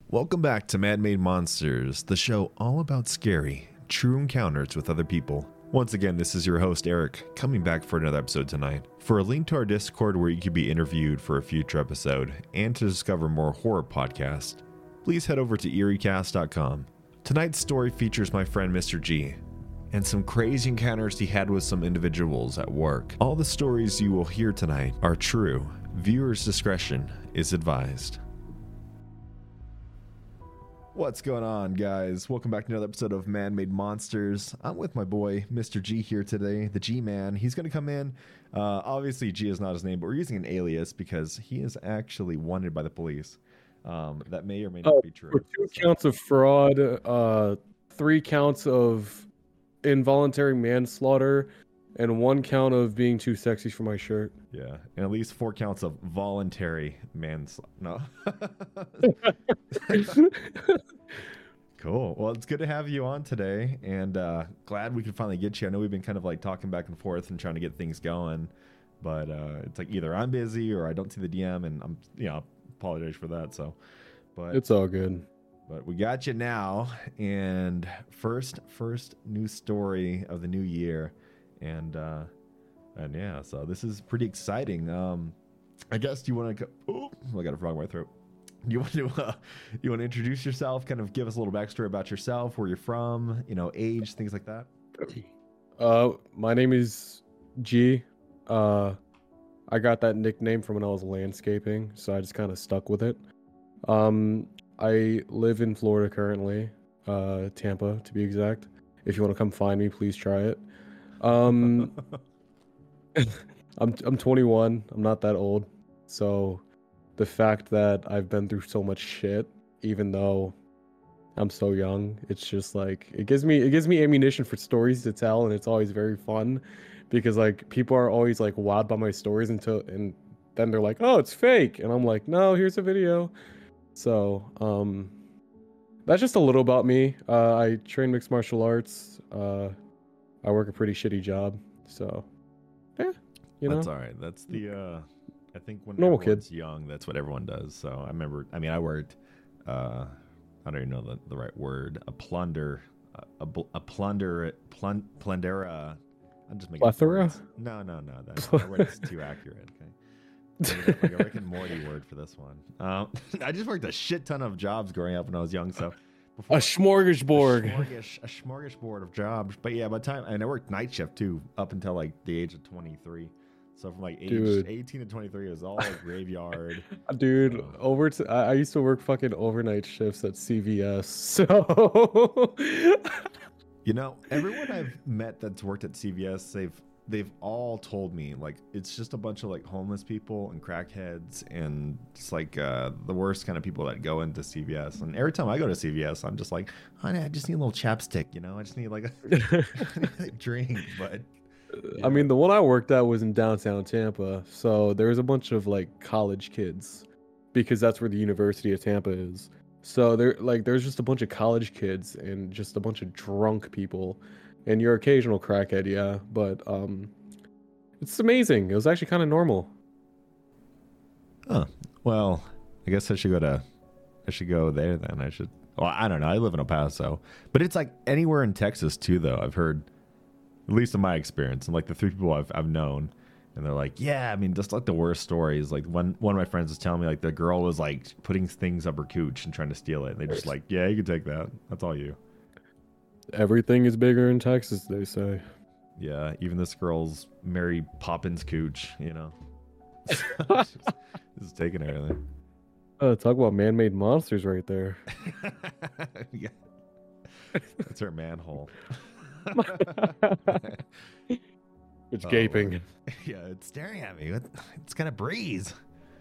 Welcome back to Man-Made Monsters, the show all about scary, true encounters with other people. Once again, this is your host, Eric, coming back for another episode tonight. For a link to our Discord where you can be interviewed for a future episode, and to discover more horror podcasts, please head over to eeriecast.com. Tonight's story features my friend Mr. G, and some crazy encounters he had with some individuals at work. All the stories you will hear tonight are true. Viewers' discretion is advised. What's going on, guys? Welcome back to another episode of Man-Made Monsters. I'm with my boy, Mr. G, here today, the G-Man. He's going to come in. Obviously, G is not his name, but we're using an alias because he is actually wanted by the police. That may or may not be true. For 2 counts of fraud, 3 counts of involuntary manslaughter, and 1 count of being too sexy for my shirt. Yeah, and at least 4 counts of voluntary manslaughter. No. Cool. Well, it's good to have you on today, and glad we could finally get you. I know we've been kind of like talking back and forth and trying to get things going, but it's like either I'm busy or I don't see the DM, and I'm, apologize for that. So, but it's all good. But we got you now, and first news story of the new year, and yeah, so this is pretty exciting. I guess you want to go? Oh, I got a frog in my throat. You want to introduce yourself? Kind of give us a little backstory about yourself, where you're from, age, things like that. My name is G. I got that nickname from when I was landscaping, so I just kind of stuck with it. I live in Florida currently, Tampa to be exact. If you want to come find me, please try it. I'm 21. I'm not that old, so the fact that I've been through so much shit, even though I'm so young, it's just like it gives me ammunition for stories to tell, and it's always very fun because like people are always like wowed by my stories and then they're like, oh, it's fake, and I'm like, no, here's a video. So that's just a little about me. I train mixed martial arts. I work a pretty shitty job, so yeah, That's all right. That's the I think when normal everyone's kid. young, that's what everyone does. So I remember. I mean, I worked. I don't even know the right word. Plundera. I'm just making Plethora? words. No. That word's too accurate. Okay. Like a Rick and Morty word for this one. I just worked a shit ton of jobs growing up when I was young. So A smorgasbord. a smorgasbord of jobs. But yeah, by the time, and I worked night shift too, up until like the age of 23. So from like age 18 to 23, it was all like graveyard. Dude, I used to work fucking overnight shifts at CVS. So Everyone I've met that's worked at CVS, they've all told me like it's just a bunch of like homeless people and crackheads and just like the worst kind of people that go into CVS. And every time I go to CVS, I'm just like, honey, I just need a little chapstick, I just need like a drink. But I mean, the one I worked at was in downtown Tampa, so there was a bunch of like college kids because that's where the University of Tampa is. So there's just a bunch of college kids and just a bunch of drunk people and your occasional crackhead, yeah, but it's amazing. It was actually kind of normal. Oh, well, I guess I should go there then. Well, I don't know. I live in El Paso, but it's like anywhere in Texas too, though. I've heard, at least in my experience, and like the 3 people I've known, and they're like, yeah, I mean, just like the worst stories. Like one of my friends was telling me like the girl was like putting things up her cooch and trying to steal it, and they just like, yeah, you can take that. That's all you. Everything is bigger in Texas, they say. Yeah, even this girl's Mary Poppins cooch, This is taking everything. Talk about man-made monsters right there. Yeah. That's her manhole. It's gaping. Yeah, it's staring at me. It's gonna breeze.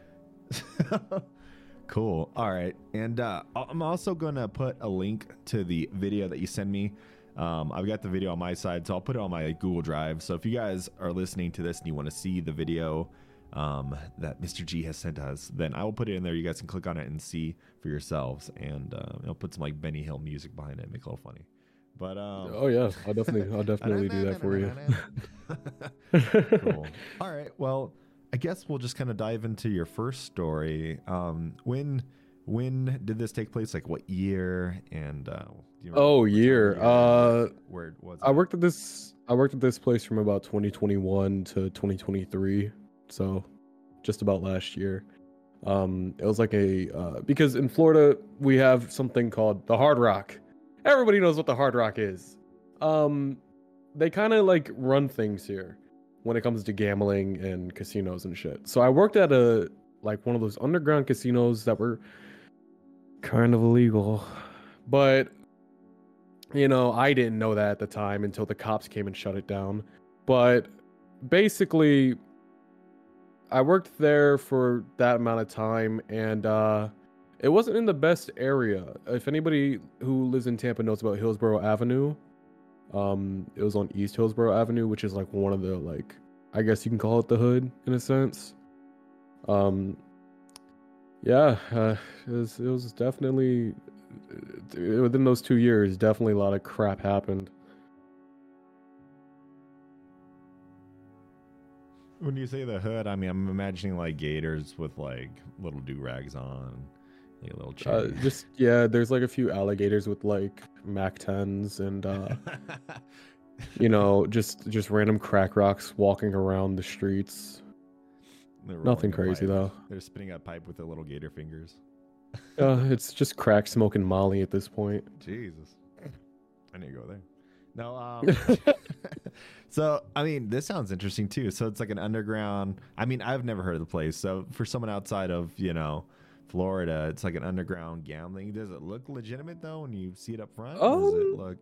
Cool. All right, and I'm also gonna put a link to the video that you send me. I've got the video on my side, so I'll put it on my Google Drive. So if you guys are listening to this and you want to see the video that Mr. G has sent us, then I will put it in there. You guys can click on it and see for yourselves, and I'll put some like Benny Hill music behind it, make it a little funny. But oh yeah, I'll definitely do that for you. Cool. All right. Well, I guess we'll just kind of dive into your first story. When When did this take place? Like what year? And do you remember Oh, what time of year. year, where was I it? worked at this. I worked at this place from about 2021 to 2023, so just about last year. It was like a because in Florida we have something called the Hard Rock. Everybody knows what the Hard Rock is. Um, they kind of like run things here when it comes to gambling and casinos and shit. So I worked at a like one of those underground casinos that were kind of illegal, but I didn't know that at the time until the cops came and shut it down. But basically, I worked there for that amount of time, and it wasn't in the best area. If anybody who lives in Tampa knows about Hillsborough Avenue, it was on East Hillsborough Avenue, which is like one of the like, I guess you can call it the hood in a sense. Um, yeah, it was definitely within those 2 years, definitely a lot of crap happened. When you say the hood, I mean, I'm imagining like gators with like little do rags on, like a little chain. Just yeah, there's like a few alligators with like Mac 10s and just random crack rocks walking around the streets. They're Nothing rolling a crazy pipe. though. They're spinning a pipe with their little gator fingers. It's just crack smoking Molly at this point. Jesus, I need to go there. No, so I mean, this sounds interesting too. So it's like an underground. I mean, I've never heard of the place. So for someone outside of Florida, it's like an underground gambling. Does it look legitimate though when you see it up front? Or does it look?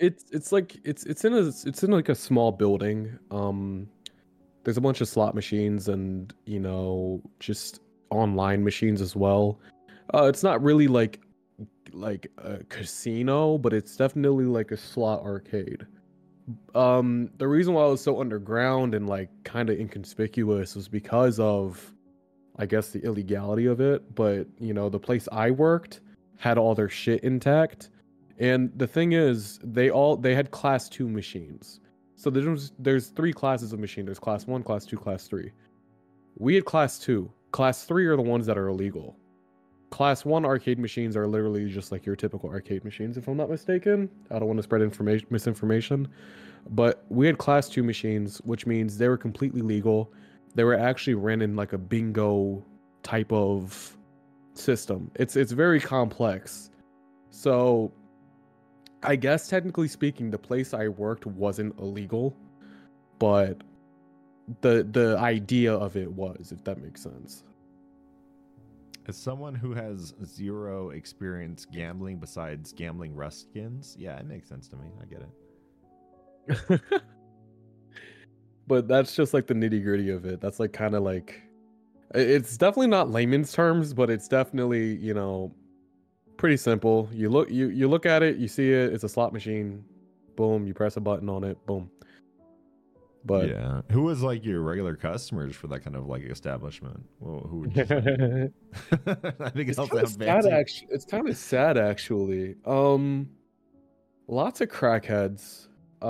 It's in like a small building. There's a bunch of slot machines and just online machines as well. It's not really like a casino, but it's definitely like a slot arcade. The reason why it was so underground and like kind of inconspicuous was because of, I guess, the illegality of it. But the place I worked had all their shit intact, and the thing is, they had class 2 machines. So there's 3 classes of machine. There's class 1, class 2, class 3. We had class 2. Class 3 are the ones that are illegal. Class 1 arcade machines are literally just like your typical arcade machines, if I'm not mistaken. I don't want to spread misinformation. But we had class 2 machines, which means they were completely legal. They were actually ran in like a bingo type of system. It's very complex. So I guess technically speaking, the place I worked wasn't illegal, but the idea of it was, if that makes sense. As someone who has 0 experience gambling besides gambling rust skins, yeah, it makes sense to me. I get it. But that's just like the nitty gritty of it. That's like kind of like, it's definitely not layman's terms, but it's definitely, pretty simple. You look at it, you see it, it's a slot machine. Boom, you press a button on it, boom. But yeah, who was like your regular customers for that kind of like establishment? Well, who would you say? I think it's kind of sad actually. Lots of crackheads.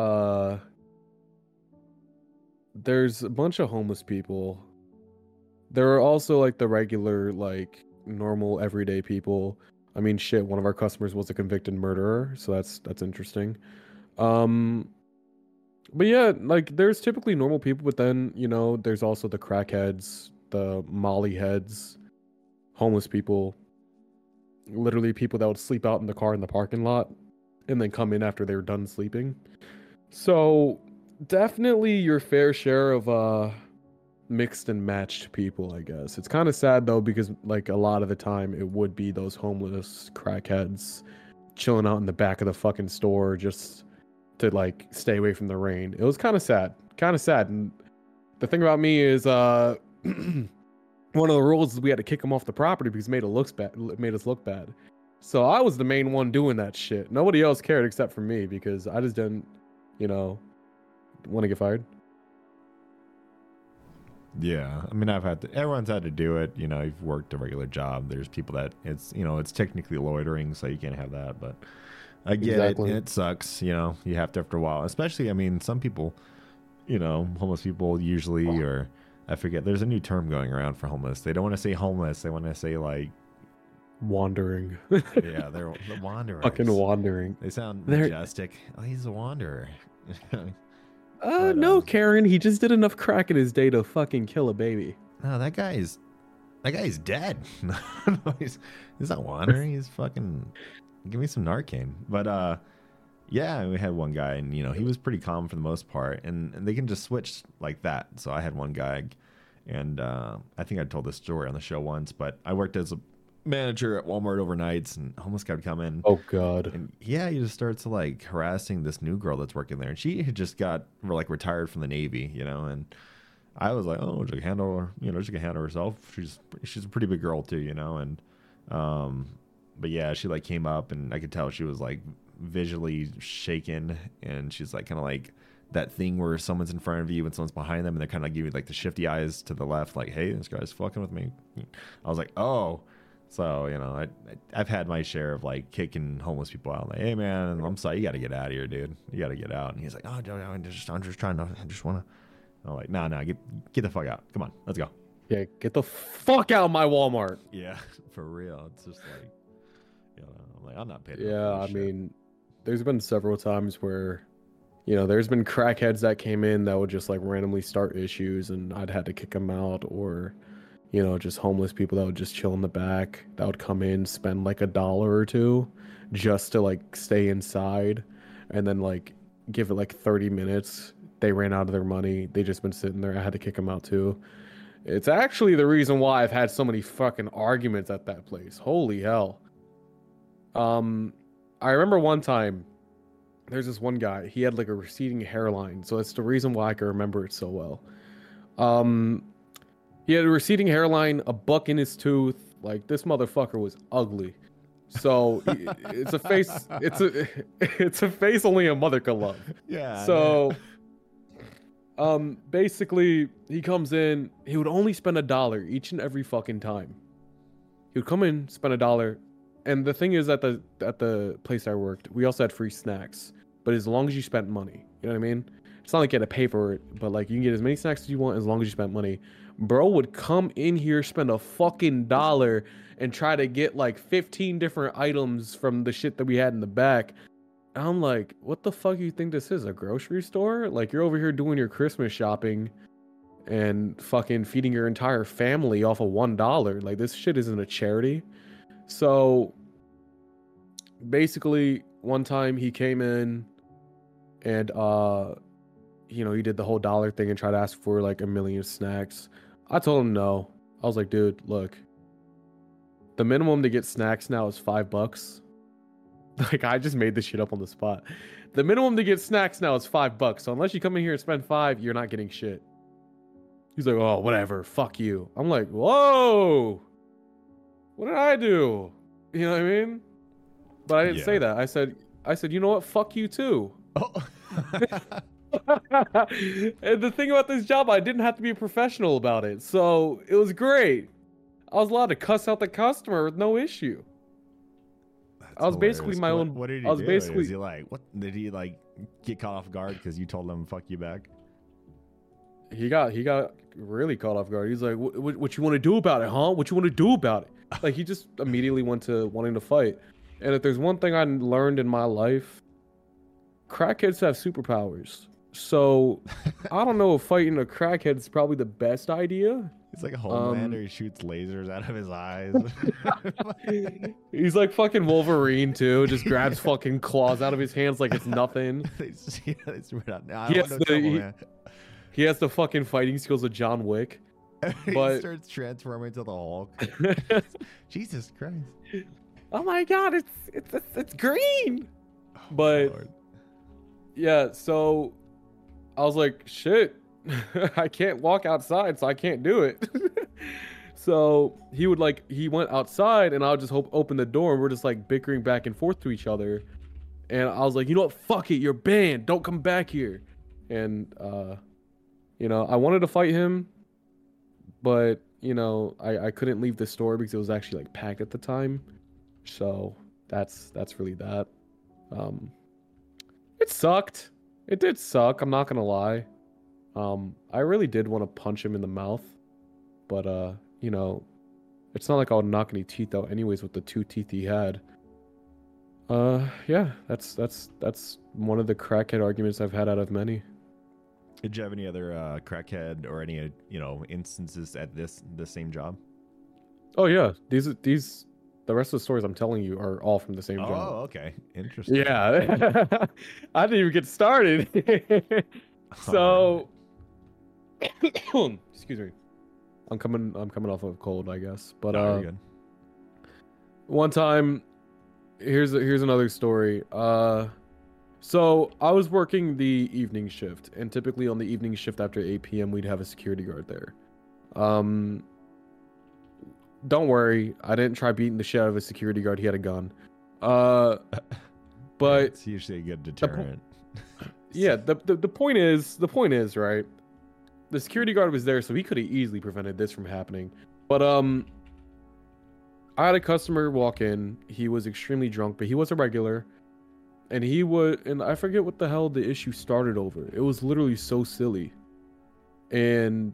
There's a bunch of homeless people. There are also like the regular, like normal everyday people. I mean, shit, one of our customers was a convicted murderer, so that's interesting. But yeah, like there's typically normal people, but then, there's also the crackheads, the molly heads, homeless people, literally people that would sleep out in the car in the parking lot and then come in after they were done sleeping. So definitely your fair share of mixed and matched people, I guess. It's kind of sad though, because like a lot of the time it would be those homeless crackheads chilling out in the back of the fucking store just to like stay away from the rain. It was kind of sad. And the thing about me is one of the rules is we had to kick them off the property because it made us look bad. So I was the main one doing that shit. Nobody else cared except for me because I just didn't, want to get fired. Yeah, I mean, everyone's had to do it. You've worked a regular job. There's people that it's technically loitering, so you can't have that. But I get it, and it sucks. You have to after a while. Especially, I mean, some people, homeless people usually, or I forget. There's a new term going around for homeless. They don't want to say homeless. They want to say like Wandering. Yeah, they're the wanderers. Fucking wandering. They sound They're majestic. Oh, he's a wanderer. But no, Karen, he just did enough crack in his day to fucking kill a baby. no, that guy's dead. No, he's not wandering. He's fucking. Give me some Narcan. But yeah, we had one guy, and he was pretty calm for the most part, and they can just switch like that. So I had one guy, and I think I told this story on the show once, but I worked as a manager at Walmart overnights, and a homeless guy would come in. Oh god. And yeah, he just starts like harassing this new girl that's working there, and she had just got like retired from the Navy, and I was like, oh, she can handle her, she can handle herself. She's a pretty big girl too, and but yeah, she like came up, and I could tell she was like visually shaken, and she's like kind of like that thing where someone's in front of you and someone's behind them, and they're kind of giving you like the shifty eyes to the left, like, hey, this guy's fucking with me. I was like, oh. So, I've had my share of like kicking homeless people out. Like, hey man, I'm sorry, you got to get out of here, dude. You got to get out. And he's like, oh, I'm just trying to, I just want to. I'm like, nah, get the fuck out. Come on, let's go. Yeah, get the fuck out of my Walmart. Yeah, for real. It's just like, I'm like, I'm not paying. Yeah, I mean, there's been several times where, there's been crackheads that came in that would just like randomly start issues, and I'd had to kick them out, or just homeless people that would just chill in the back that would come in, spend like $1 or $2 just to like stay inside, and then like give it like 30 minutes. They ran out of their money. They just been sitting there. I had to kick them out too. It's actually the reason why I've had so many fucking arguments at that place. Holy hell. I remember one time there's this one guy, he had like a receding hairline, so that's the reason why I can remember it so well. He had a receding hairline, a buck in his tooth. Like, this motherfucker was ugly. So it's a face. It's a face only a mother could love. Yeah. So, basically, he comes in. He would only spend $1 each and every fucking time. He would come in, spend $1, and the thing is, at the place I worked, we also had free snacks. But as long as you spent money, you know what I mean? It's not like you had to pay for it, but like you can get as many snacks as you want as long as you spent money. Bro would come in here, spend a fucking $1, and try to get like 15 different items from the shit that we had in the back. And I'm like, what the fuck you think this is, a grocery store? Like, you're over here doing your Christmas shopping and fucking feeding your entire family off of $1. Like, this shit isn't a charity. So basically, one time he came in and he did the whole $1 thing and tried to ask for like 1 million snacks. I told him no. I was like, dude, look, the minimum to get snacks now is $5. Like, I just made this shit up on the spot. The minimum to get snacks now is $5. So unless you come in here and spend $5, you're not getting shit. He's like, oh, whatever, fuck you. I'm like, whoa, what did I do? You know what I mean? But I didn't say that. I said, you know what? Fuck you too. Oh. And the thing about this job, I didn't have to be a professional about it, so it was great. I was allowed to cuss out the customer with no issue. I was basically my own. What did he I was do? basically. Was he like, what? Did he like get caught off guard because you told him "fuck you" back? He got really caught off guard. He's like, what you want to do about it, huh? What you want to do about it? Like, he just immediately went to wanting to fight. And if there's one thing I learned in my life, crackheads have superpowers. So I don't know if fighting a crackhead is probably the best idea. It's like a Homelander. He shoots lasers out of his eyes. He's like fucking Wolverine too. Just grabs fucking claws out of his hands like it's nothing. He has the fucking fighting skills of John Wick. But he starts transforming to the Hulk. Jesus Christ! Oh my God! It's green. Oh, but Lord. Yeah, so I was like, shit. I can't walk outside, so I can't do it. So he went outside, and I would just open the door, and we're just like bickering back and forth to each other. And I was like, you know what? Fuck it, you're banned. Don't come back here. And I wanted to fight him, but I couldn't leave the store because it was actually like packed at the time. So that's really that. It sucked. It did suck. I'm not gonna lie. I really did want to punch him in the mouth, but it's it's not like I would knock any teeth out anyways with the 2 teeth he had. Yeah, that's one of the crackhead arguments I've had out of many. Did you have any other crackhead or any instances at the same job? Oh yeah, these the rest of the stories I'm telling you are all from the same job. Oh, okay, interesting. Yeah, I didn't even get started. So, excuse me, I'm coming off of a cold, I guess. But No, you're good. one time, here's another story. So I was working the evening shift, and typically on the evening shift after 8 p.m. we'd have a security guard there. Don't worry, I didn't try beating the shit out of a security guard. He had a gun. But It's usually a good deterrent. yeah, the point is right. The security guard was there, so he could have easily prevented this from happening. But I had a customer walk in. He was extremely drunk, but he was a regular. And I forget what the hell the issue started over. It was literally so silly. And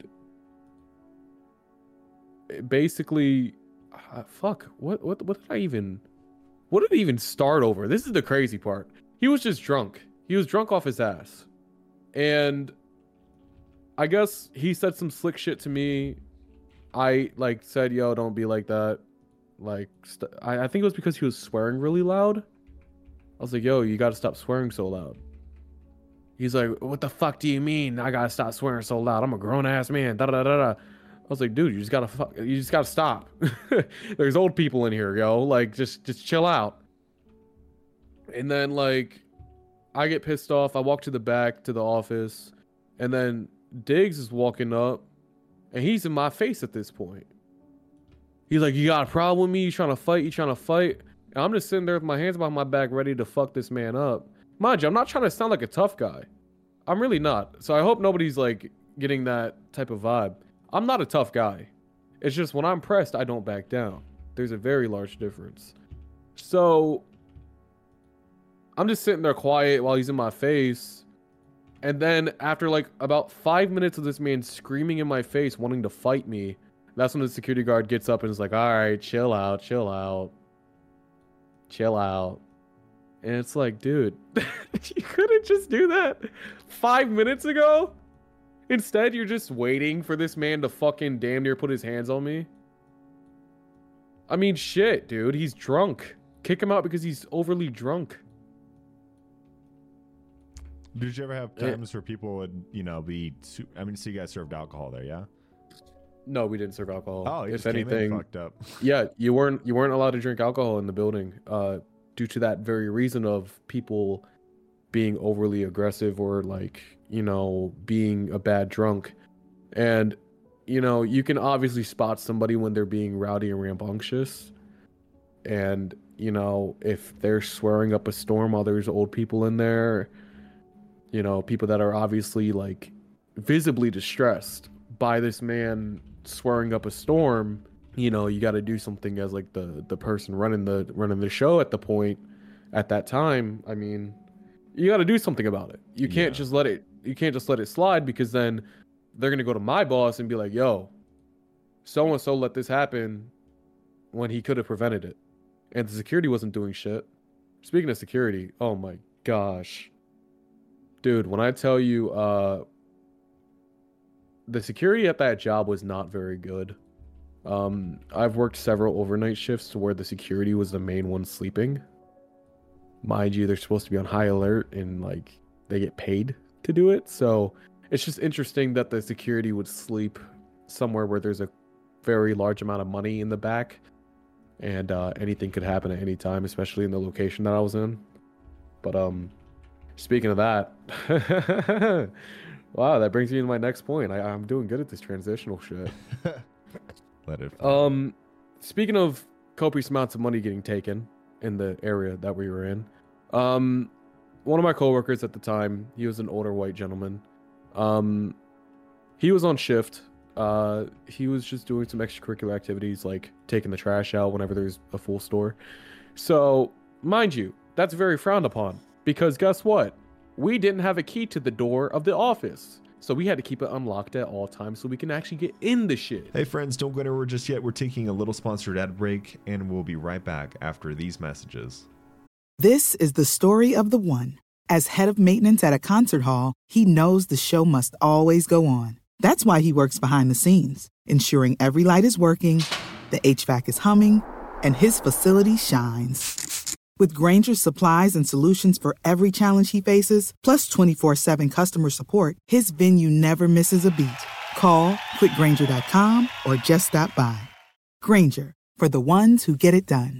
basically, fuck, what did it even start over? This is the crazy part. He was just drunk. He was drunk off his ass. And I guess he said some slick shit to me. I said, yo, don't be like that. I think it was because he was swearing really loud. I was like, yo, you gotta stop swearing so loud. He's like, what the fuck do you mean I gotta stop swearing so loud? I'm a grown ass man. Da da da da. I was like, dude, you just gotta stop. There's old people in here, yo. Like, just chill out. And then I get pissed off. I walk to the back to the office, and then Diggs is walking up, and he's in my face at this point. He's like, you got a problem with me? You trying to fight? And I'm just sitting there with my hands behind my back, ready to fuck this man up. Mind you, I'm not trying to sound like a tough guy. I'm really not. So I hope nobody's getting that type of vibe. I'm not a tough guy. It's just when I'm pressed, I don't back down. There's a very large difference. So I'm just sitting there quiet while he's in my face. And then after about 5 minutes of this man screaming in my face, wanting to fight me, that's when the security guard gets up and is like, all right, chill out. And it's like, dude, you couldn't just do that 5 minutes ago? Instead, you're just waiting for this man to fucking damn near put his hands on me. I mean, shit, dude. He's drunk. Kick him out because he's overly drunk. Did you ever have times where people would, so you guys served alcohol there, yeah? No, we didn't serve alcohol. Oh, if anything, fucked up. Yeah, you weren't allowed to drink alcohol in the building, due to that very reason of people being overly aggressive or being a bad drunk. And you can obviously spot somebody when they're being rowdy and rambunctious. And if they're swearing up a storm while there's old people in there, people that are obviously visibly distressed by this man swearing up a storm, you got to do something as the person running the show at that time. I mean, you got to do something about it. You can't just let it slide, because then they're going to go to my boss and be like, yo, so and so let this happen when he could have prevented it. And the security wasn't doing shit. Speaking of security, oh my gosh. Dude, when I tell you, the security at that job was not very good. I've worked several overnight shifts where the security was the main one sleeping. Mind you, they're supposed to be on high alert and they get paid to do it. So it's just interesting that the security would sleep somewhere where there's a very large amount of money in the back, and anything could happen at any time, especially in the location that I was in. But speaking of that, wow, that brings me to my next point. I'm doing good at this transitional shit. Let it fly. Speaking of copious amounts of money getting taken in the area that we were in, one of my coworkers at the time, he was an older white gentleman. He was on shift. He was just doing some extracurricular activities, like taking the trash out whenever there's a full store. So, mind you, that's very frowned upon, because guess what? We didn't have a key to the door of the office. So we had to keep it unlocked at all times so we can actually get in the shit. Hey friends, don't go anywhere just yet. We're taking a little sponsored ad break, and we'll be right back after these messages. This is the story of the one. As head of maintenance at a concert hall, he knows the show must always go on. That's why he works behind the scenes, ensuring every light is working, the HVAC is humming, and his facility shines. With Grainger's supplies and solutions for every challenge he faces, plus 24/7 customer support, his venue never misses a beat. Call quickgrainger.com or just stop by. Grainger, for the ones who get it done.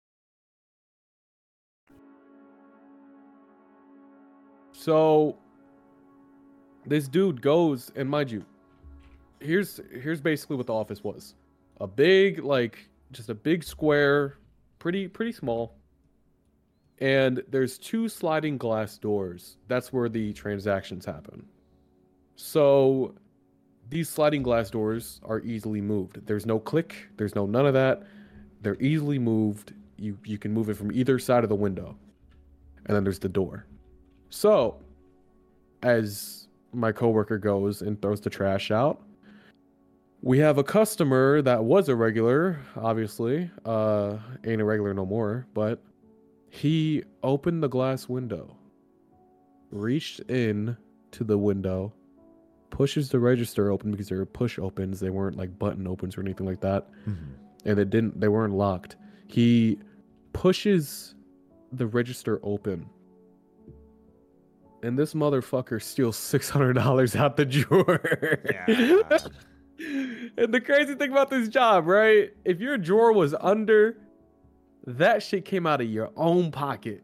So this dude goes, and mind you, here's basically what the office was. A big, just a big square, pretty small. And there's 2 sliding glass doors. That's where the transactions happen. So these sliding glass doors are easily moved. There's no click, there's no none of that. They're easily moved. You can move it from either side of the window. And then there's the door. So, as my coworker goes and throws the trash out, we have a customer that was a regular, obviously, ain't a regular no more, but he opened the glass window, reached in to the window, pushes the register open because they were push opens, they weren't like button opens or anything like that, and they weren't locked. He pushes the register open. And this motherfucker steals $600 out the drawer. Yeah. And the crazy thing about this job, right? If your drawer was under, that shit came out of your own pocket.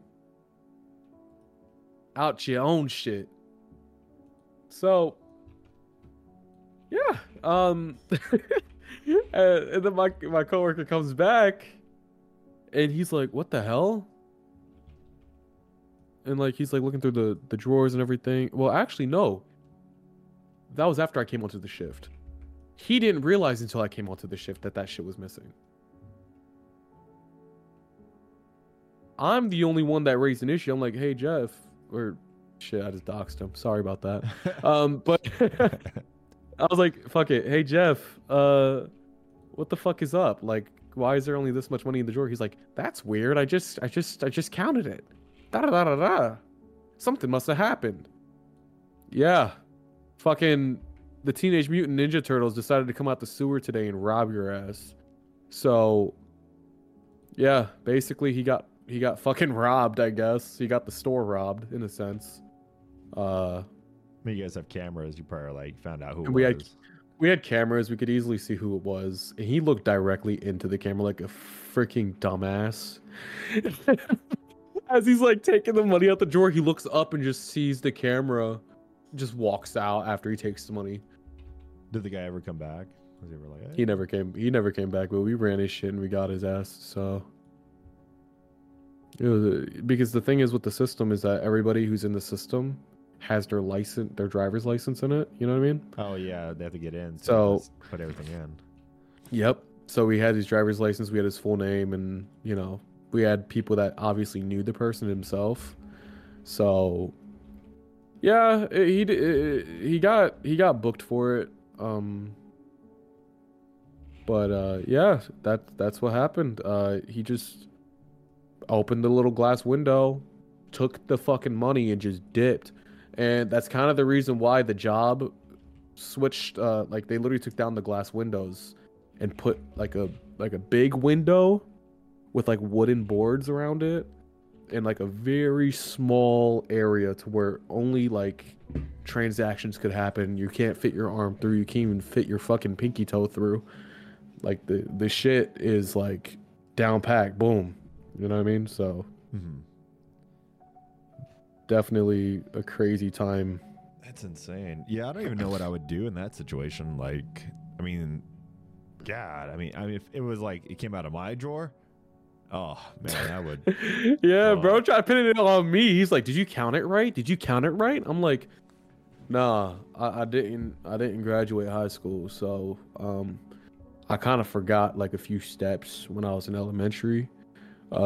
Out your own shit. So, yeah. And then my coworker comes back and he's like, what the hell? And he's looking through the drawers and everything. Well, actually, no. That was after I came onto the shift. He didn't realize until I came onto the shift that shit was missing. I'm the only one that raised an issue. I'm like, hey, Jeff. Or, shit, I just doxed him. Sorry about that. But I was like, fuck it. Hey, Jeff, what the fuck is up? Why is there only this much money in the drawer? He's like, that's weird. I just counted it. Da-da-da-da-da. Something must have happened. Yeah. Fucking the Teenage Mutant Ninja Turtles decided to come out the sewer today and rob your ass. So, yeah, basically he got fucking robbed, I guess. He got the store robbed, in a sense. I mean, you guys have cameras. You probably found out who it was. We had cameras. We could easily see who it was. And he looked directly into the camera like a freaking dumbass. As he's taking the money out the drawer, he looks up and just sees the camera, just walks out after he takes the money. Did the guy ever come back? Was he ever like, hey? He never came back, but we ran his shit and we got his ass. So it was because the thing is with the system is that everybody who's in the system has their driver's license in it. You know what I mean? Oh yeah, they have to get in. So put everything in. Yep. So we had his driver's license, we had his full name, and we had people that obviously knew the person himself. So yeah, he got booked for it. But yeah, that's what happened. He just opened the little glass window, took the fucking money, and just dipped. And that's kind of the reason why the job switched. They literally took down the glass windows and put a big window with wooden boards around it in a very small area to where only transactions could happen. You can't fit your arm through. You can't even fit your fucking pinky toe through. The shit is down packed. Boom. You know what I mean? So definitely a crazy time. That's insane. Yeah, I don't even know what I would do in that situation. I mean, God, I mean, if it was it came out of my drawer, oh man, I would. Yeah, bro, try pinning it on me. He's like, "Did you count it right? Did you count it right?" I'm like, "Nah, I didn't. I didn't graduate high school, so I kind of forgot a few steps when I was in elementary.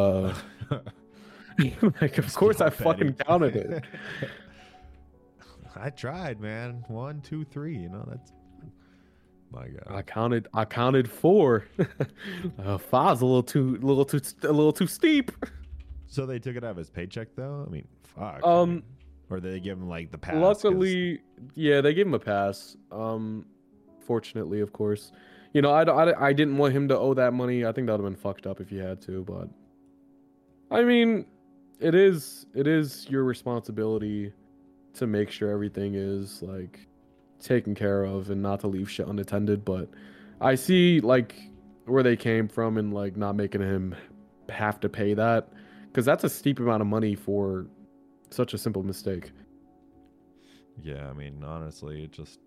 Of course, I fucking counted it." I tried, man. 1, 2, 3. You know, that's my God. I counted 4. Five's a little too steep. So they took it out of his paycheck, though. I mean, fuck. Or did they give him like the pass? Luckily, yeah, they gave him a pass. Fortunately, of course. You know, I didn't want him to owe that money. I think that would have been fucked up if he had to, but I mean, it is your responsibility to make sure everything is like taken care of and not to leave shit unattended. But I see like where they came from and like not making him have to pay that, because that's a steep amount of money for such a simple mistake. Yeah, I mean, honestly, it's just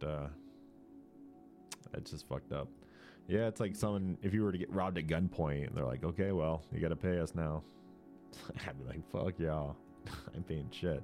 fucked up. Yeah, it's like someone, if you were to get robbed at gunpoint, they're like, okay, well, you got to pay us now. I'd be like, fuck y'all. I'm paying shit.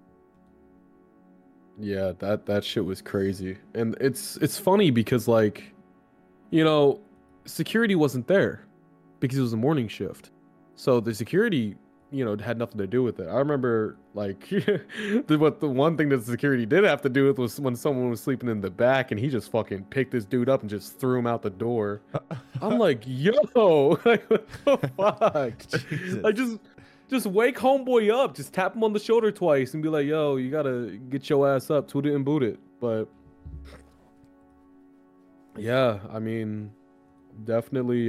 Yeah, that shit was crazy. And it's funny because, like, you know, security wasn't there because it was a morning shift. So the security, you know, had nothing to do with it. I remember, like, the one thing that the security did have to do with was when someone was sleeping in the back and he just fucking picked this dude up and just threw him out the door. I'm like, yo, like, what the fuck? Like, just wake homeboy up. Just tap him on the shoulder twice and be like, yo, you gotta get your ass up, toot it and boot it. But yeah, I mean, definitely,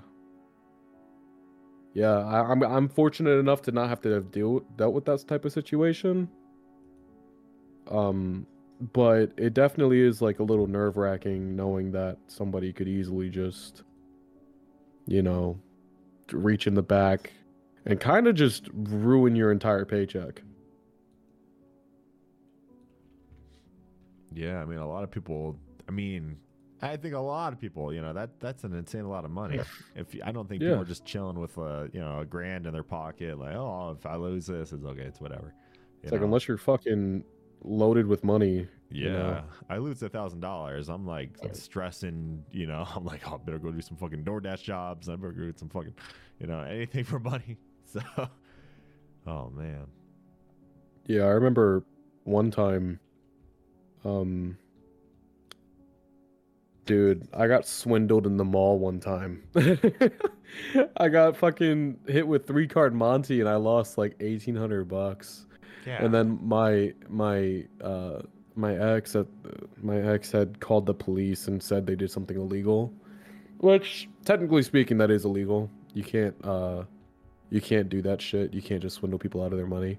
yeah, I'm fortunate enough to not have to have dealt with that type of situation. But it definitely is like a little nerve-wracking knowing that somebody could easily just, you know, reach in the back and kind of just ruin your entire paycheck. Yeah, I mean, a lot of people. I think a lot of people, you know, that's an insane lot of money. I don't think people are just chilling with a grand in their pocket, like, oh, if I lose this, it's okay, it's whatever. It's like, unless you're fucking loaded with money. Yeah, you know? I lose $1,000. I'm like stressing, you know. I'm like, oh, I better go do some fucking DoorDash jobs. I better go do some fucking, you know, anything for money. So, oh man. Yeah, I remember one time, dude, I got swindled in the mall one time. I got fucking hit with 3-card Monty and I lost like $1,800. Yeah. And then my ex had called the police and said they did something illegal, which technically speaking that is illegal. You can't do that shit. You can't just swindle people out of their money.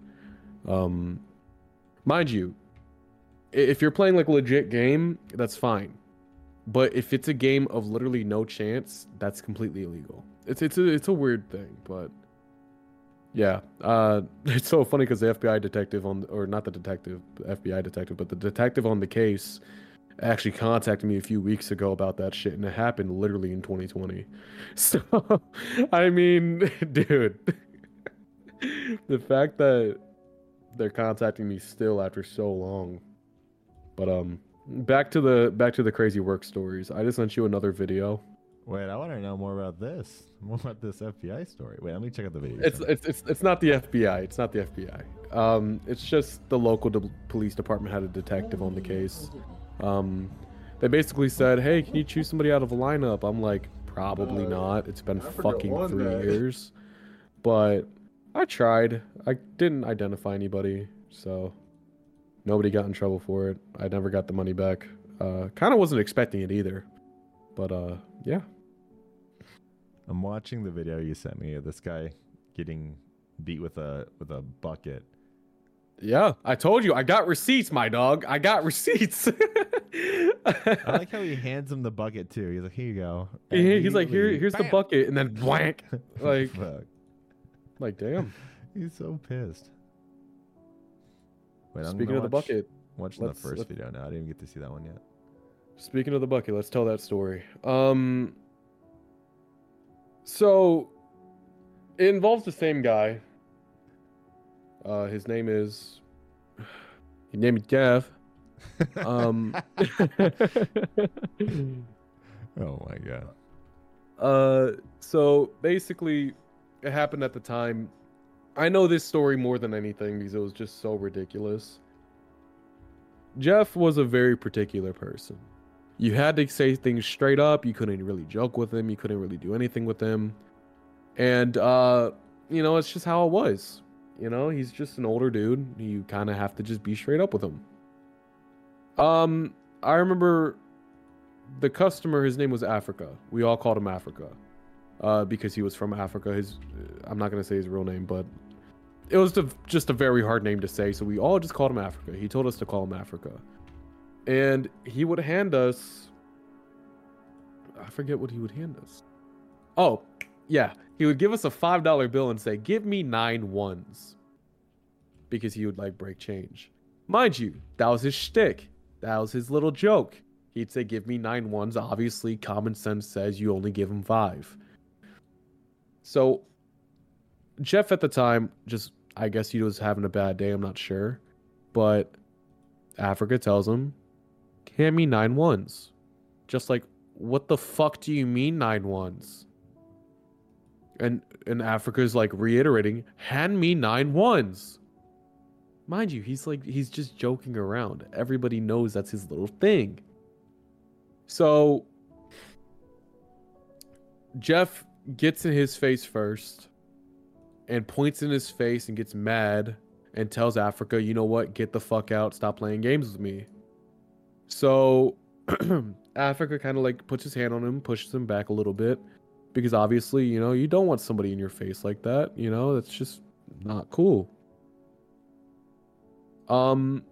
Mind you, if you're playing like a legit game, that's fine. But if it's a game of literally no chance, that's completely illegal. It's a weird thing, but yeah. It's so funny because the FBI detective not the detective, the FBI detective, but the detective on the case actually contacted me a few weeks ago about that shit, and it happened literally in 2020. So, I mean, dude, the fact that they're contacting me still after so long. But back to the crazy work stories. I just sent you another video. Wait, I want to know more about this. More about this FBI story. Wait, let me check out the video. It's not the FBI. It's not the FBI. It's just the local police department had a detective on the case. They basically said, "Hey, can you choose somebody out of a lineup?" I'm like, probably not. It's been fucking 3 years. But I tried. I didn't identify anybody, so nobody got in trouble for it. I never got the money back. Kind of wasn't expecting it either. But yeah. I'm watching the video you sent me of this guy getting beat with a bucket. Yeah, I told you. I got receipts, my dog. I got receipts. I like how he hands him the bucket too. He's like, "Here you go." He's like, "Here's the bucket," and then blank. Like, fuck. Like, damn. He's so pissed. Wait, Speaking of the bucket, watching the first video now. I didn't even get to see that one yet. Speaking of the bucket, let's tell that story. So it involves the same guy. His name is Jeff. Oh my god. So basically, it happened at the time. I know this story more than anything because it was just so ridiculous. Jeff was a very particular person. You had to say things straight up. You couldn't really joke with him. You couldn't really do anything with him. And it's just how it was. He's just an older dude. You kind of have to just be straight up with him. I remember the customer, his name was Africa. We all called him Africa. Because he was from Africa. I'm not gonna say his real name, but it was just a very hard name to say, so we all just called him Africa. He told us to call him Africa. And he would hand us, I forget what he would hand us. Oh, yeah. He would give us a $5 bill and say, give me 9 ones. Because he would like break change. Mind you, that was his shtick. That was his little joke. He'd say, give me 9 ones. Obviously, common sense says you only give him 5. So, Jeff at the time, I guess he was having a bad day, I'm not sure. But Africa tells him, hand me 9 ones. Just like, what the fuck do you mean 9 ones? And Africa's like reiterating, hand me 9 ones. Mind you, he's just joking around. Everybody knows that's his little thing. So Jeff gets in his face first and points in his face and gets mad and tells Africa, you know what, get the fuck out, stop playing games with me. So Africa kind of like puts his hand on him, pushes him back a little bit, because obviously, you don't want somebody in your face like that. That's just not cool. And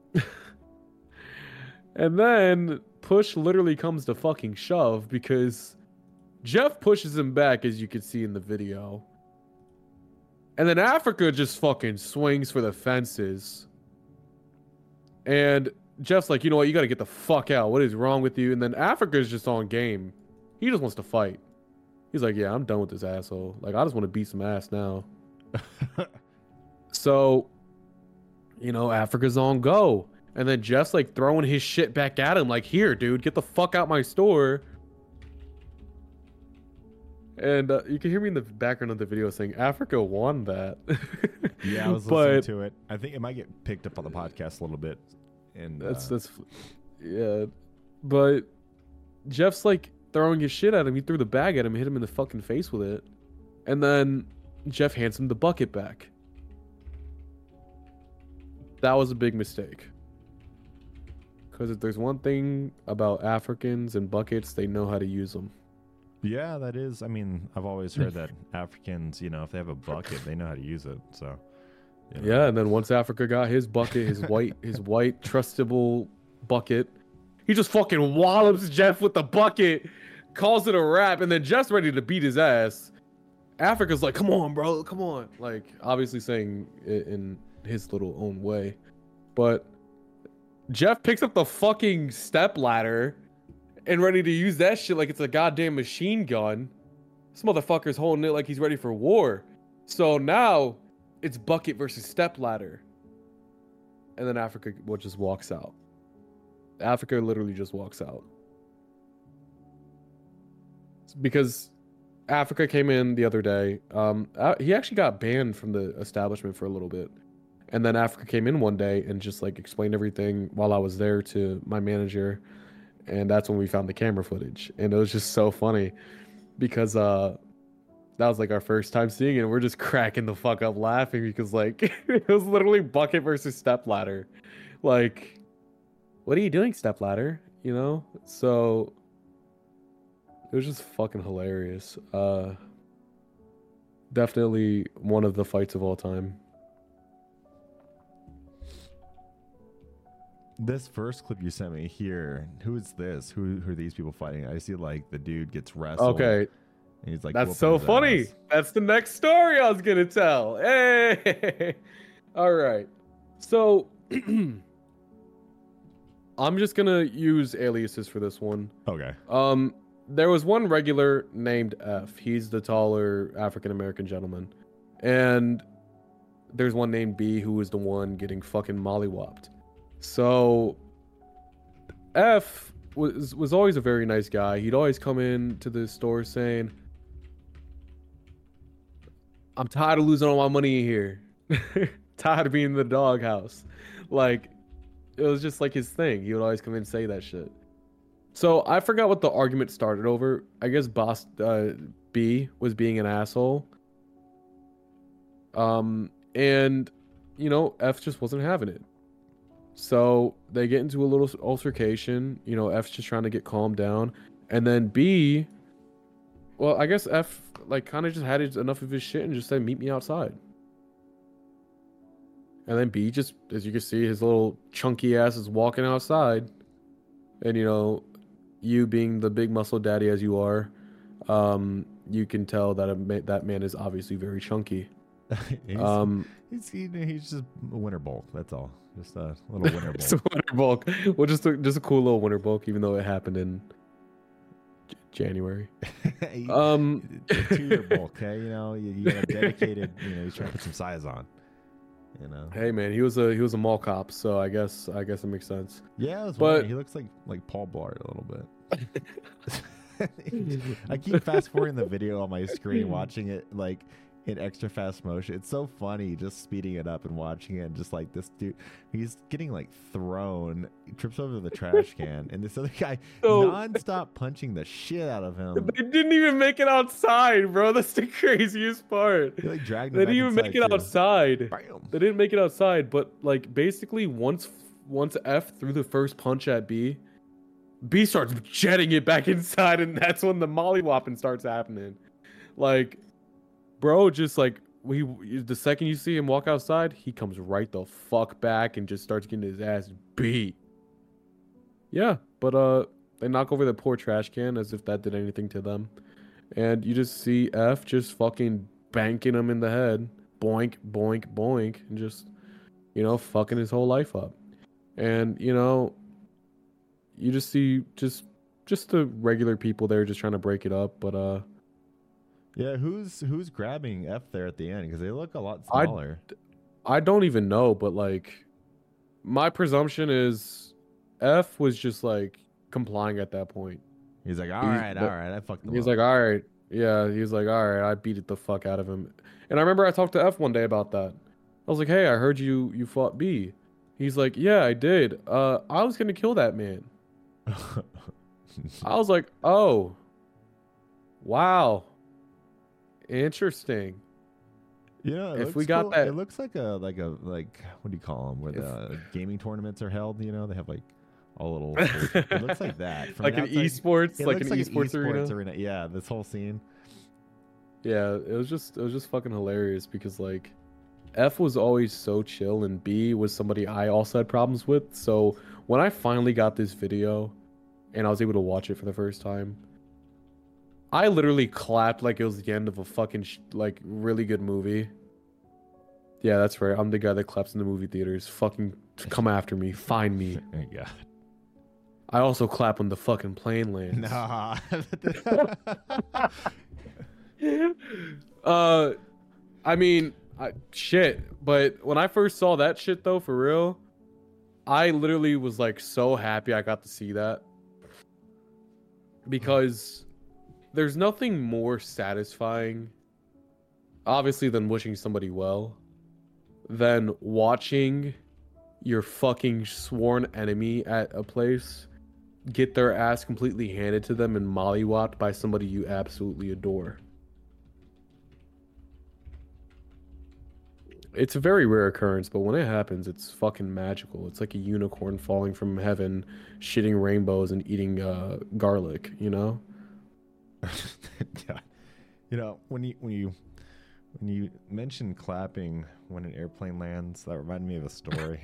then push literally comes to fucking shove, because Jeff pushes him back, as you can see in the video. And then Africa just fucking swings for the fences. And Jeff's like, you know what, you gotta get the fuck out. What is wrong with you? And then Africa's just on game. He just wants to fight. He's like, yeah, I'm done with this asshole. Like, I just want to beat some ass now. So, Africa's on go. And then Jeff's like throwing his shit back at him. Like, here, dude, get the fuck out my store. And you can hear me in the background of the video saying, Africa won that. Yeah, I was listening to it. I think it might get picked up on the podcast a little bit. And yeah. But Jeff's like throwing his shit at him. He threw the bag at him, hit him in the fucking face with it. And then Jeff hands him the bucket back. That was a big mistake. Because if there's one thing about Africans and buckets, they know how to use them. Yeah, that is. I mean, I've always heard that Africans, if they have a bucket, they know how to use it. So, yeah. And then once Africa got his bucket, his white trustable bucket, he just fucking wallops Jeff with the bucket, calls it a wrap, and then Jeff's ready to beat his ass. Africa's like, come on, bro, come on. Like, obviously saying it in his little own way. But Jeff picks up the fucking step ladder and ready to use that shit like it's a goddamn machine gun. This motherfucker's holding it like he's ready for war. So now it's bucket versus step ladder. And then Africa just walks out. Africa literally just walks out. Because Africa came in the other day. He actually got banned from the establishment for a little bit. And then Africa came in one day and just like explained everything while I was there to my manager. And that's when we found the camera footage. And it was just so funny because that was like our first time seeing it. And we're just cracking the fuck up laughing because like it was literally bucket versus stepladder. Like, what are you doing, stepladder? So it was just fucking hilarious. Definitely one of the fights of all time. This first clip you sent me here, who is this? Who are these people fighting? I see like the dude gets wrestled. Okay. And he's like, that's so funny. Ass. That's the next story I was going to tell. Hey. All right. So I'm just going to use aliases for this one. Okay. There was one regular named F. He's the taller African-American gentleman. And there's one named B who was the one getting fucking mollywopped. So F was always a very nice guy. He'd always come in to the store saying, I'm tired of losing all my money in here. Tired of being in the doghouse. Like, just like his thing. He would always come in and say that shit. So I forgot what the argument started over. I guess boss B was being an asshole. And you know, F just wasn't having it. So they get into a little altercation. You know, F's just trying to get calmed down, and then B, well, I guess F like kind of just had enough of his shit and just said, "Meet me outside." And then B just, as you can see, his little chunky ass is walking outside, and you know, you being the big muscle daddy as you are, you can tell that that man is obviously very chunky. He's just a winter bulk. That's all. Just a little winter bulk. Just a winter bulk. Well, just a cool little winter bulk, even though it happened in January. A 2-year bulk. Okay, you know, you got a dedicated. You know, he's trying to put some size on. You know. Hey man, he was a mall cop, so I guess it makes sense. Yeah, but he looks like Paul Blart a little bit. I keep fast forwarding the video on my screen, watching it like in extra fast motion. It's so funny just speeding it up and watching it, and just like this dude, he's getting like thrown, he trips over the trash can, and this other guy non-stop punching the shit out of him. They didn't even make it outside, bro. That's the craziest part. He like dragged him They back didn't even make it inside, outside. Bam. They didn't make it outside, but like basically once F threw the first punch at B starts jetting it back inside, and that's when the mollywhopping starts happening. Like, bro, just like the second you see him walk outside, he comes right the fuck back and just starts getting his ass beat. Yeah, but they knock over the poor trash can as if that did anything to them, and you just see F just fucking banking him in the head, boink, boink, boink, and just, you know, fucking his whole life up. And you know, you just see just the regular people there just trying to break it up, but yeah, who's grabbing F there at the end, because they look a lot smaller. I don't even know, but like my presumption is F was just like complying at that point. He's like, all right, I fucked him up. He's like, all right, yeah. He's like, all right, I beat it the fuck out of him. And I remember I talked to F one day about that. I was like, hey, I heard you fought B. He's like, yeah, I did. I was gonna kill that man. I was like, oh, wow, interesting. Yeah, if we got cool. that, it looks like what do you call them? Where the gaming tournaments are held. You know, they have like all little. It looks like that. From like an esports, like an esports arena. Yeah, this whole scene. Yeah, it was just fucking hilarious because like F was always so chill and B was somebody I also had problems with. So when I finally got this video and I was able to watch it for the first time, I literally clapped like it was the end of a fucking like really good movie. Yeah, that's right. I'm the guy that claps in the movie theaters. Fucking come after me. Find me. Yeah. I also clap when the fucking plane lands. Nah. I mean, shit. But when I first saw that shit though, for real, I literally was like so happy I got to see that. Because there's nothing more satisfying, obviously, than wishing somebody well, than watching your fucking sworn enemy at a place get their ass completely handed to them and mollywopped by somebody you absolutely adore. It's a very rare occurrence, but when it happens, it's fucking magical. It's like a unicorn falling from heaven, shitting rainbows and eating garlic, you know? Yeah. You know, when you mentioned clapping when an airplane lands, that reminded me of a story.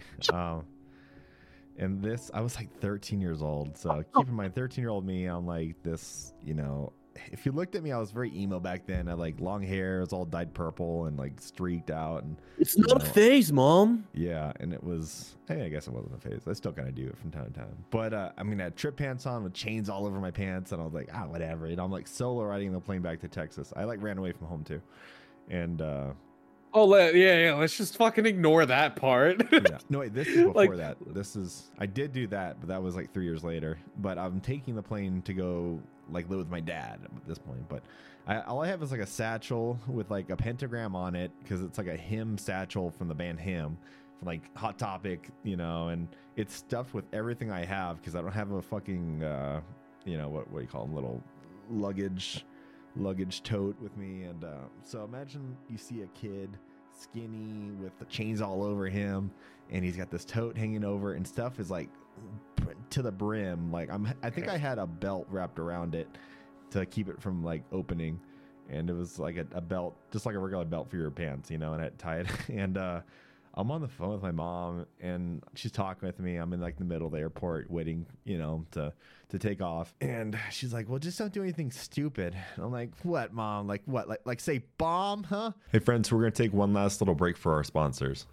And this, I was like 13 years old. So keep in mind, 13-year-old me, I'm like this, you know, if you looked at me, I was very emo back then. I had like long hair, it was all dyed purple and like streaked out. And it's not a phase, Mom. Yeah, and it was, hey, I guess it wasn't a phase. I still kind of do it from time to time. But I mean, I had trip pants on with chains all over my pants, and I was like, whatever. And I'm like solo riding the plane back to Texas. I like ran away from home too. And let's just fucking ignore that part. Yeah. No, wait, this is before that. I did do that, but that was like 3 years later. But I'm taking the plane to go like live with my dad at this point. But all I have is like a satchel with like a pentagram on it, because it's like a Hymn satchel from the band Hymn, like Hot Topic, you know, and it's stuffed with everything I have because I don't have a fucking, you know, what do you call them, little luggage tote with me. And so imagine you see a kid skinny with the chains all over him, and he's got this tote hanging over, and stuff is like to the brim. Like I think I had a belt wrapped around it to keep it from like opening, and it was like a belt, just like a regular belt for your pants, you know, and it tied. And I'm on the phone with my mom, and she's talking with me. I'm in like the middle of the airport waiting, you know, to take off. And she's like, well, just don't do anything stupid. And I'm like, what, Mom? Like what? Like say bomb, huh? Hey friends, we're going to take one last little break for our sponsors.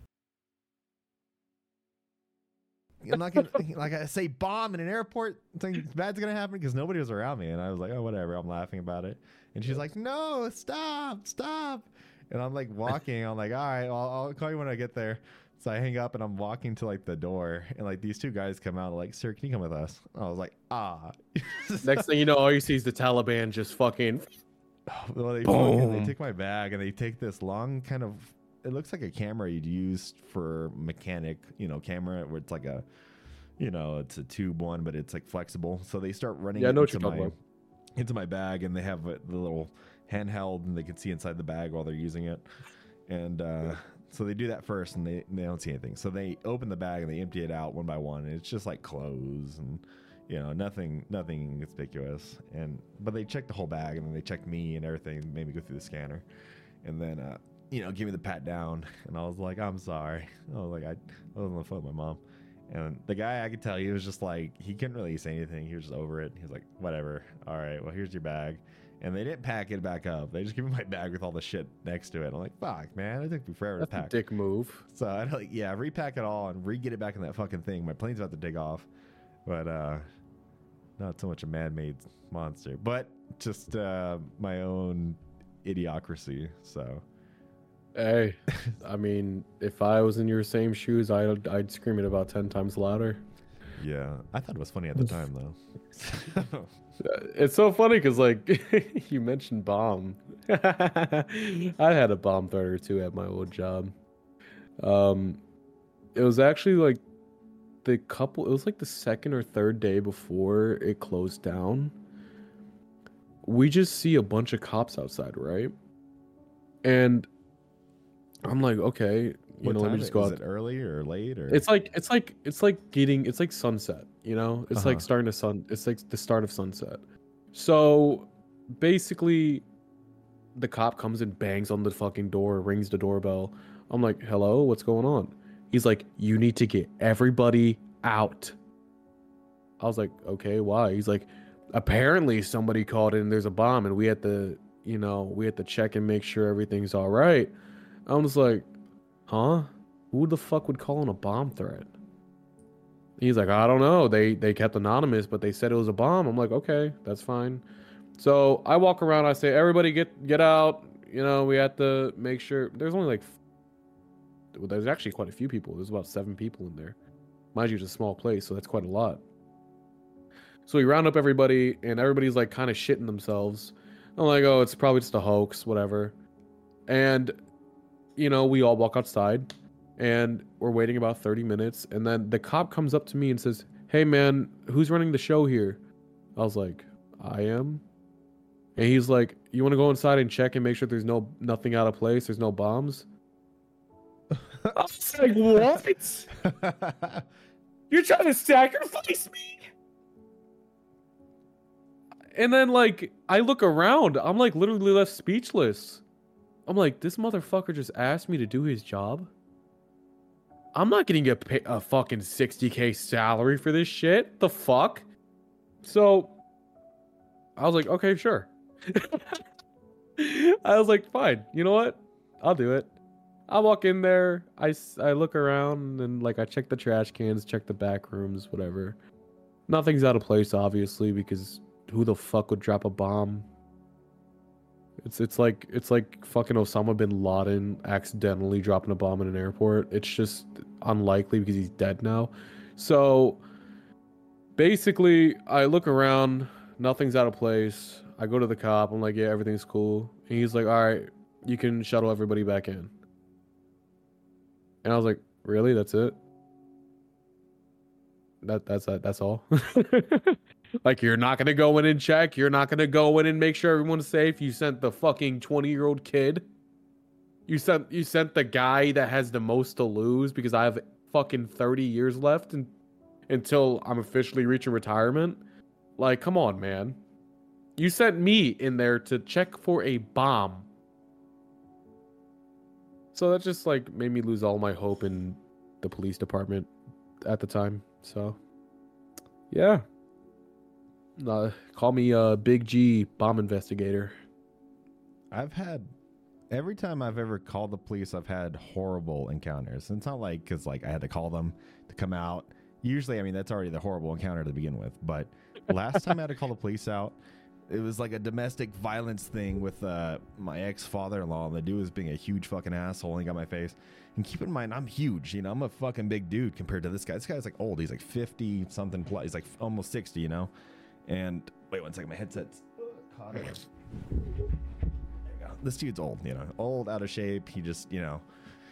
I'm not gonna like I say bomb in an airport, something bad's gonna happen, because nobody was around me. And I was like, oh, whatever. I'm laughing about it. And she's like, no, stop. And I'm like walking. I'm like, all right, I'll call you when I get there. So I hang up and I'm walking to like the door, and like these two guys come out like, sir, can you come with us? I was like, ah. Next thing you know, all you see is the Taliban just fucking. Well, they take my bag, and they take this long kind of, it looks like a camera you'd use for mechanic, you know, camera where it's like a, you know, it's a tube one, but it's like flexible. So they start running into my bag, and they have the little handheld, and they can see inside the bag while they're using it. And so they do that first, and they don't see anything. So they open the bag and they empty it out one by one, and it's just like clothes and, you know, nothing conspicuous. But they checked the whole bag, and then they checked me and everything, made me go through the scanner, and then you know, give me the pat down. And I was like, I'm sorry. I was like, I was on the phone with my mom. And the guy, I could tell, he was just like, he couldn't really say anything. He was just over it. He was like, whatever. All right, well, here's your bag. And they didn't pack it back up. They just gave me my bag with all the shit next to it. I'm like, fuck, man. It took me forever to pack. That's a dick move. So I like, yeah, repack it all and get it back in that fucking thing. My plane's about to take off. But not so much a man-made monster, but just my own idiocracy. So hey, I mean, if I was in your same shoes, I'd scream it about 10 times louder. Yeah, I thought it was funny at the time, though. It's so funny because, like, you mentioned bomb. I had a bomb threat or two at my old job. It was actually like it was like the second or third day before it closed down. We just see a bunch of cops outside, right? And I'm like, okay, let me just go out. Is it early or late, or it's like sunset, you know? It's like it's like the start of sunset. So basically the cop comes and bangs on the fucking door, rings the doorbell. I'm like, hello, what's going on? He's like, you need to get everybody out. I was like, okay, why? He's like, apparently somebody called in, there's a bomb, and we had to check and make sure everything's all right. I was like, huh? Who the fuck would call in a bomb threat? He's like, I don't know. They kept anonymous, but they said it was a bomb. I'm like, okay, that's fine. So I walk around. I say, everybody get out. You know, we have to make sure. There's only like, there's actually quite a few people. There's about 7 people in there. Mind you, it's a small place, so that's quite a lot. So we round up everybody, and everybody's like kind of shitting themselves. I'm like, oh, it's probably just a hoax, whatever. And, you know, we all walk outside, and we're waiting about 30 minutes. And then the cop comes up to me and says, hey, man, who's running the show here? I was like, I am. And he's like, you want to go inside and check and make sure there's nothing out of place? There's no bombs? I was like, what? You're trying to sacrifice me? And then, like, I look around. I'm, like, literally left speechless. I'm like, this motherfucker just asked me to do his job? I'm not getting a fucking $60K salary for this shit. The fuck? So, I was like, okay, sure. I was like, fine. You know what? I'll do it. I walk in there. I look around, and, like, I check the trash cans, check the back rooms, whatever. Nothing's out of place, obviously, because who the fuck would drop a bomb? It's like fucking Osama bin Laden accidentally dropping a bomb in an airport. It's just unlikely because he's dead now. So basically, I look around, nothing's out of place. I go to the cop. I'm like, yeah, everything's cool. And he's like, all right, you can shuttle everybody back in. And I was like, Really? That's it? That's all? Like, you're not gonna go in and check? You're not gonna go in and make sure everyone's safe? You sent the fucking 20-year-old kid? You sent the guy that has the most to lose because I have fucking 30 years left until I'm officially reaching retirement? Like, come on, man. You sent me in there to check for a bomb. So that just like made me lose all my hope in the police department at the time. So yeah. Call me Big G bomb investigator. I've had every time I've ever called the police, I've had horrible encounters. And it's not like because like I had to call them to come out. Usually, I mean, that's already the horrible encounter to begin with. But last time I had to call the police out, it was like a domestic violence thing with my ex-father-in-law. And the dude was being a huge fucking asshole and he got my face. And keep in mind, I'm huge. You know, I'm a fucking big dude compared to this guy. This guy's like old. He's like 50 something plus. He's like almost 60, you know. And wait 1 second, my headset's caught in. There you go. This dude's old, you know, old, out of shape. He just, you know,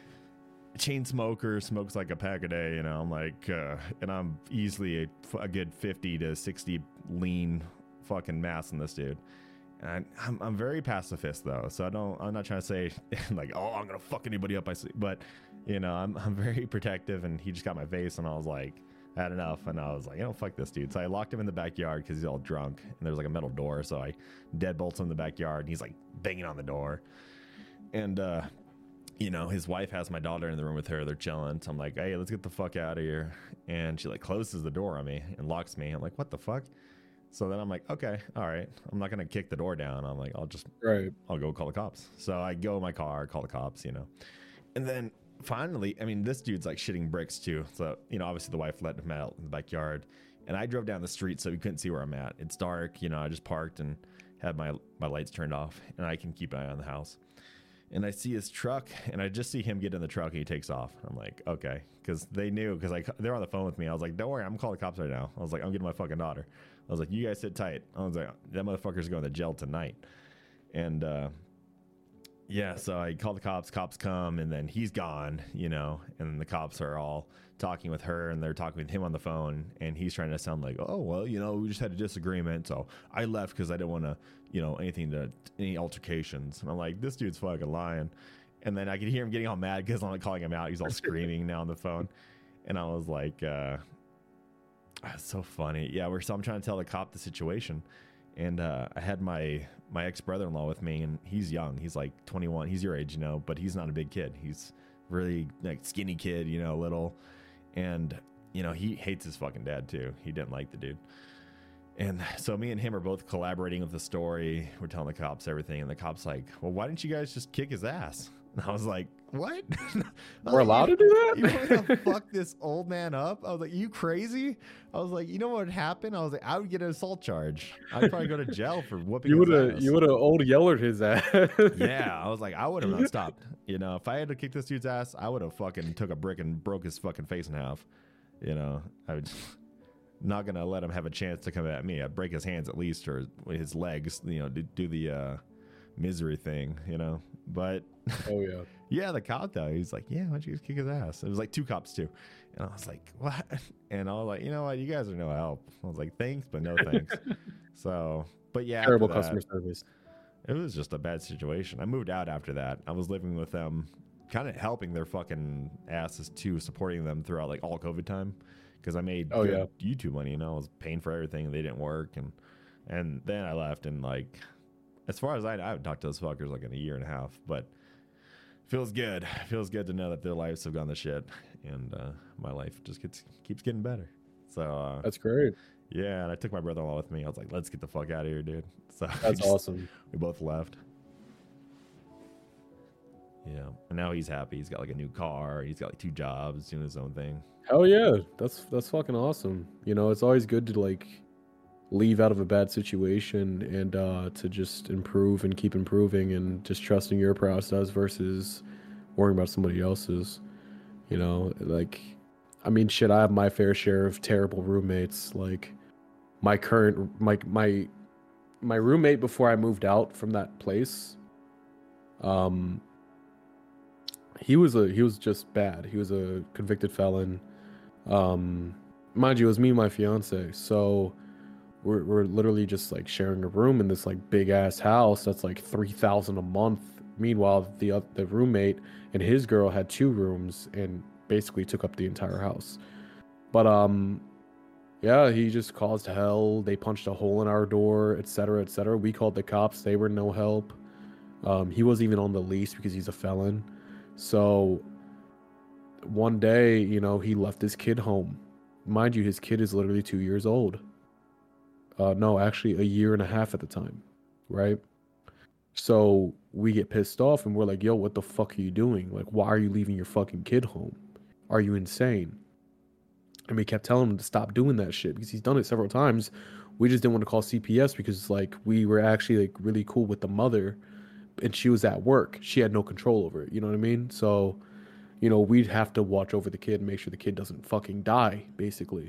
chain smoker, smokes like a pack a day, you know. I'm like, and I'm easily a good 50 to 60 lean fucking mass in this dude. And I'm very pacifist though, so I'm not trying to say like, oh, I'm gonna fuck anybody up. But you know, I'm very protective, and he just got my face, and I was like, I had enough, and I was like, you know, fuck this dude. So I locked him in the backyard because he's all drunk, and there's like a metal door, so I deadbolts him in the backyard, and he's like banging on the door, and you know, his wife has my daughter in the room with her. They're chilling. So I'm like, hey, let's get the fuck out of here. And she like closes the door on me and locks me. I'm like, what the fuck? So then I'm like, okay, all right. I'm not going to kick the door down. I'm like, I'll go call the cops. So I go in my car, call the cops, you know. And then finally, I mean, this dude's like shitting bricks too. So, you know, obviously the wife let him out in the backyard. And I drove down the street so he couldn't see where I'm at. It's dark, you know, I just parked and had my lights turned off, and I can keep an eye on the house. And I see his truck, and I just see him get in the truck, and he takes off. I'm like, okay, because they knew, because like they're on the phone with me. I was like, don't worry, I'm calling the cops right now. I was like, I'm getting my fucking daughter. I was like, you guys sit tight. I was like, that motherfucker's going to jail tonight. And yeah, so I call the cops. Cops come, and then he's gone, you know. And the cops are all talking with her, and they're talking with him on the phone, and he's trying to sound like, oh, well, you know, we just had a disagreement, so I left because I didn't want to, you know, any altercations. And I'm like, this dude's fucking lying. And then I could hear him getting all mad because I'm like calling him out. He's all screaming now on the phone. And I was like, that's so funny. Yeah, so I'm trying to tell the cop the situation. And I had my ex-brother-in-law with me, and he's young. He's like 21. He's your age, you know, but he's not a big kid. He's really like skinny kid, you know, little. And, you know, he hates his fucking dad too. He didn't like the dude. And so me and him are both collaborating with the story. We're telling the cops everything. And the cop's like, well, why didn't you guys just kick his ass? And I was like, what? We're allowed to do that? You want to fuck this old man up? I was like, you crazy? I was like, you know what would happen? I was like, I would get an assault charge. I'd probably go to jail for whooping his ass. You would have old yellered his ass. Yeah, I was like, I would have not stopped. You know, if I had to kick this dude's ass, I would have fucking took a brick and broke his fucking face in half. You know, I would not gonna let him have a chance to come at me. I'd break his hands at least, or his legs. You know, do the misery thing. You know, but Oh yeah. yeah, the cop though, he's like, yeah, why don't you just kick his ass? It was like 2 cops too. And I was like, what? And I was like, you know what? You guys are no help. I was like, thanks, but no thanks. So, but yeah. Terrible customer service. It was just a bad situation. I moved out after that. I was living with them, kind of helping their fucking asses too, supporting them throughout like all COVID time. Because I made good YouTube money, you know, I was paying for everything. They didn't work. And then I left, and like, as far as I haven't talked to those fuckers like in a year and a half, but feels good. Feels good to know that their lives have gone to shit, and my life just keeps getting better. So That's great. yeah, and I took my brother-in-law with me. I was like, let's get the fuck out of here, dude. So That's awesome. We both left. Yeah, and now he's happy. He's got like a new car. He's got like 2 jobs, doing his own thing. Hell yeah, that's fucking awesome. You know, it's always good to like leave out of a bad situation and to just improve and keep improving and just trusting your process versus worrying about somebody else's. You know, like, I mean, shit, I have my fair share of terrible roommates. Like my roommate before I moved out from that place, He was just bad. He was a convicted felon. Mind you, it was me and my fiance. So we're literally just like sharing a room in this like big ass house that's like $3,000 a month. Meanwhile, the roommate and his girl had 2 rooms and basically took up the entire house. But yeah, he just caused hell. They punched a hole in our door, etc., etc. We called the cops. They were no help. He wasn't even on the lease because he's a felon. So one day, you know, he left his kid home. Mind you, his kid is literally 2 years old. No, actually 1.5 years at the time, right? So we get pissed off and we're like, yo, what the fuck are you doing? Like, why are you leaving your fucking kid home? Are you insane? And we kept telling him to stop doing that shit because he's done it several times. We just didn't want to call CPS because like we were actually like really cool with the mother and she was at work. She had no control over it. You know what I mean? So, you know, we'd have to watch over the kid and make sure the kid doesn't fucking die, basically.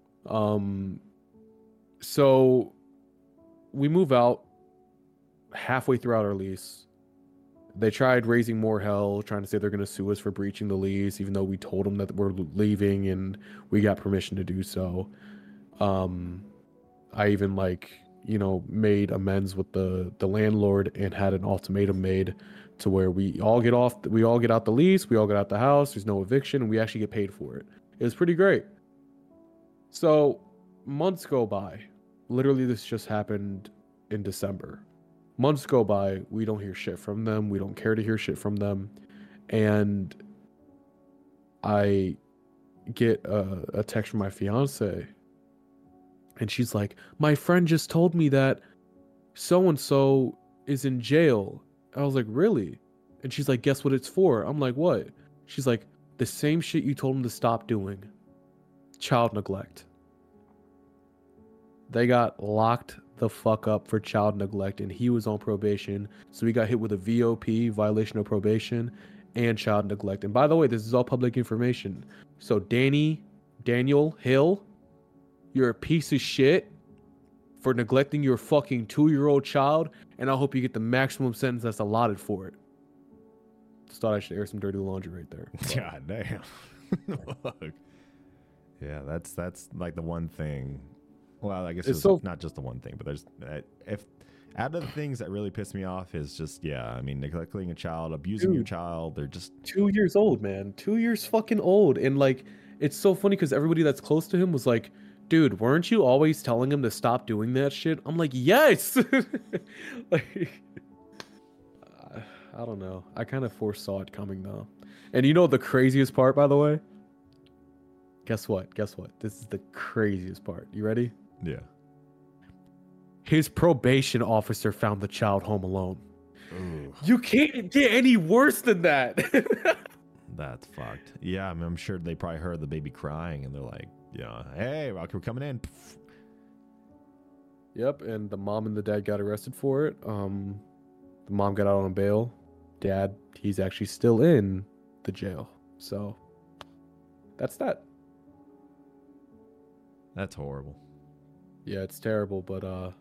So we move out halfway throughout our lease. They tried raising more hell, trying to say they're going to sue us for breaching the lease, even though we told them that we're leaving and we got permission to do so. I even like, you know, made amends with the landlord and had an ultimatum made to where we all get out the lease, we all get out the house, there's no eviction, and we actually get paid for it. It was pretty great. So months go by. Literally, this just happened in December. Months go by, we don't hear shit from them. We don't care to hear shit from them. And I get a text from my fiance. And she's like, my friend just told me that so-and-so is in jail. I was like, really? And she's like, guess what it's for? I'm like, what? She's like, the same shit you told him to stop doing. Child neglect. They got locked the fuck up for child neglect and he was on probation. So he got hit with a VOP, violation of probation, and child neglect. And by the way, this is all public information. So Daniel Hill, you're a piece of shit for neglecting your fucking 2-year-old child, and I hope you get the maximum sentence that's allotted for it. Just thought I should air some dirty laundry right there. God damn. Fuck. Yeah, that's like the one thing. Well, I guess it's not just the one thing, but there's if out of the things that really piss me off is just I mean, neglecting a child, abusing your child. They're just 2 years old, man. 2 years fucking old, and like it's so funny because everybody that's close to him was like, dude, weren't you always telling him to stop doing that shit? I'm like, yes. Like, I don't know. I kind of foresaw it coming though. And you know the craziest part, by the way? Guess what? This is the craziest part. You ready? Yeah. His probation officer found the child home alone. Ooh. You can't get any worse than that. That's fucked. Yeah, I mean, I'm sure they probably heard the baby crying and they're like, hey, we're coming in. Yep, and the mom and the dad got arrested for it. The mom got out on bail. Dad, he's actually still in the jail. So that's that. That's horrible. Yeah, it's terrible, but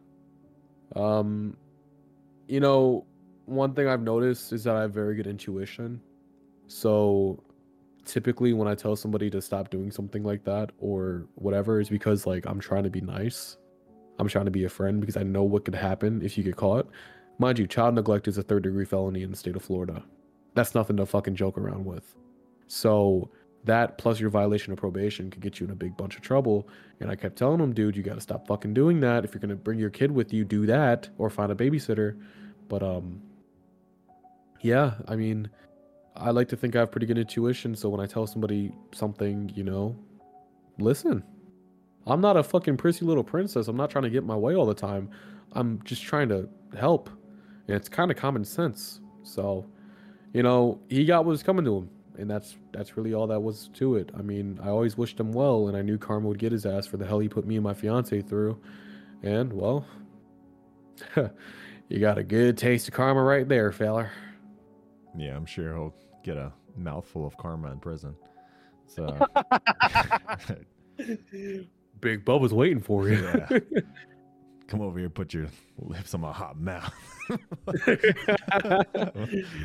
you know, one thing I've noticed is that I have very good intuition. So typically when I tell somebody to stop doing something like that or whatever is because like I'm trying to be nice. I'm trying to be a friend because I know what could happen if you get caught. Mind you, child neglect is a 3rd-degree felony in the state of Florida. That's nothing to fucking joke around with. So that plus your violation of probation could get you in a big bunch of trouble. And I kept telling him, dude, you got to stop fucking doing that. If you're going to bring your kid with you, do that or find a babysitter. But yeah, I mean, I like to think I have pretty good intuition. So when I tell somebody something, you know, listen. I'm not a fucking prissy little princess. I'm not trying to get my way all the time. I'm just trying to help. And it's kind of common sense. So, you know, he got what was coming to him. And that's really all that was to it. I mean, I always wished him well, and I knew karma would get his ass for the hell he put me and my fiance through. And, well, you got a good taste of karma right there, feller. Yeah, I'm sure he'll get a mouthful of karma in prison. So, Big Bubba's waiting for you. Yeah. Come over here, put your lips on my hot mouth.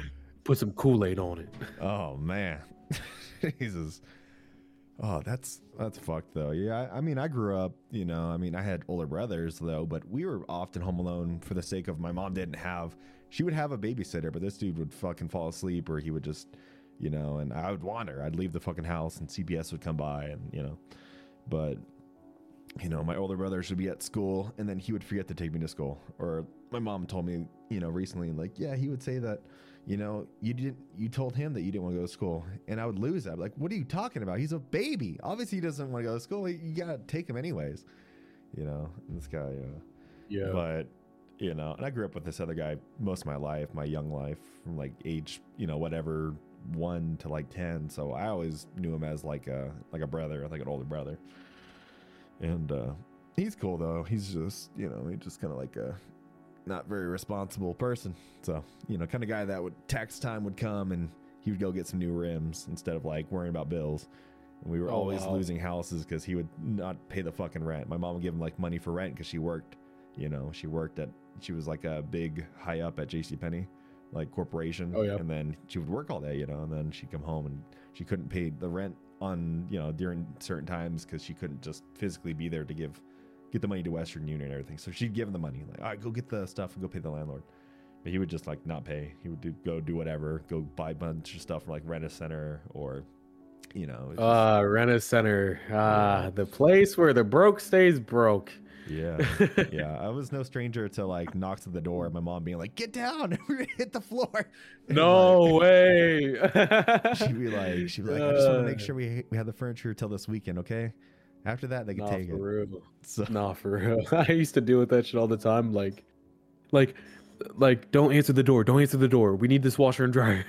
Put some Kool-Aid on it. Oh man, Jesus. Oh, that's fucked though. Yeah, I mean, I grew up, you know, I mean, I had older brothers though, but we were often home alone for the sake of my mom didn't have. She would have a babysitter, but this dude would fucking fall asleep, or he would just, you know, and I would wander. I'd leave the fucking house, and CPS would come by, and you know, but you know, my older brother should be at school, and then he would forget to take me to school. Or my mom told me, you know, recently, like, yeah, he would say that, you know, you told him that you didn't want to go to school, and I would lose that. I'd be like, what are you talking about? He's a baby. Obviously, he doesn't want to go to school. You gotta take him anyways, you know. And this guy, Yeah. But you know, and I grew up with this other guy most of my life, my young life, from like age, you know, whatever, 1 to like 10. So I always knew him as like a brother, like an older brother. And he's cool though. He's just, you know, he's just kind of like a not very responsible person. So, you know, kind of guy that would tax time would come and he would go get some new rims instead of like worrying about bills. And we were always losing houses because he would not pay the fucking rent. My mom would give him like money for rent because she worked, you know, she was like a big high up at JCPenney, like corporation. Oh, yeah. And then she would work all day, you know, and then she'd come home and she couldn't pay the rent on, you know, during certain times because she couldn't just physically be there to get the money to Western Union and everything. So she'd give him the money, like, all right, go get the stuff and go pay the landlord. But he would just like not pay. He would go do whatever, go buy a bunch of stuff from like Rent-A-Center or, you know. Rent-A-Center. The place where the broke stays broke. Yeah. Yeah. I was no stranger to like knocks at the door. My mom being like, get down, we're gonna hit the floor. No way. She'd be like, I just want to make sure we have the furniture till this weekend, okay? After that, they can take it. Real. So, Nah, for real. I used to deal with that shit all the time. Like, don't answer the door. Don't answer the door. We need this washer and dryer.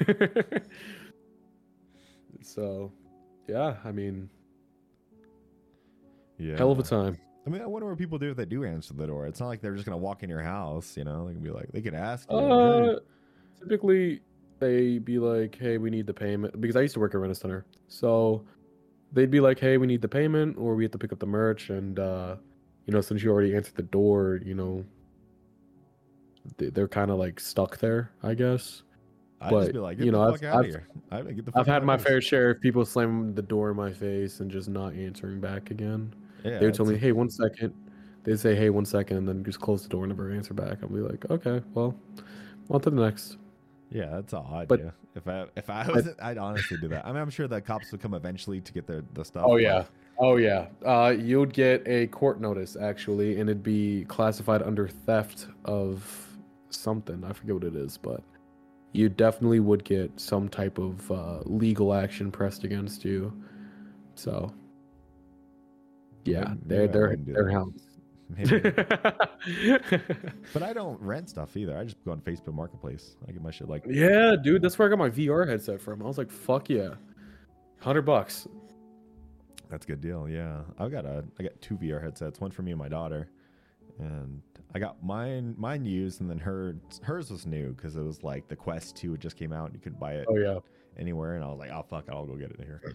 So, yeah, I mean, yeah, hell of a time. I mean, I wonder what people do if they do answer the door. It's not like they're just gonna walk in your house, you know. They can be like, they could ask you. Typically, they be like, "Hey, we need the payment," because I used to work at Rent-A-Center. So they'd be like, "Hey, we need the payment, or we have to pick up the merch." And you know, since you already answered the door, you know, they're kind of like stuck there, I guess. I'd just be like, get the fuck out of here. I've had my fair share of people slam the door in my face and just not answering back again. Yeah, They would tell me, "Hey, 1 second." They'd say, "Hey, 1 second," and then just close the door and never answer back. I'll be like, "Okay, well, on to the next." Yeah, that's all I'd But- do. If I was, I'd honestly do that. I mean, I'm sure the cops would come eventually to get the stuff. Oh but- yeah. Oh yeah. You'd get a court notice actually, and it'd be classified under theft of something. I forget what it is, but you definitely would get some type of legal action pressed against you. So yeah, Maybe I wouldn't do they're that. hounds. Maybe. But I don't rent stuff either. I just go on Facebook Marketplace. I get my shit like Yeah, dude, that's where I got my VR headset from. I was like, fuck yeah, $100. that's a good deal. Yeah, I got 2 VR headsets, one for me and my daughter, and I got mine used, and then hers was new because it was like the Quest 2 just came out. And you couldn't buy it Oh yeah. anywhere, and I was like, oh fuck, I'll go get it here.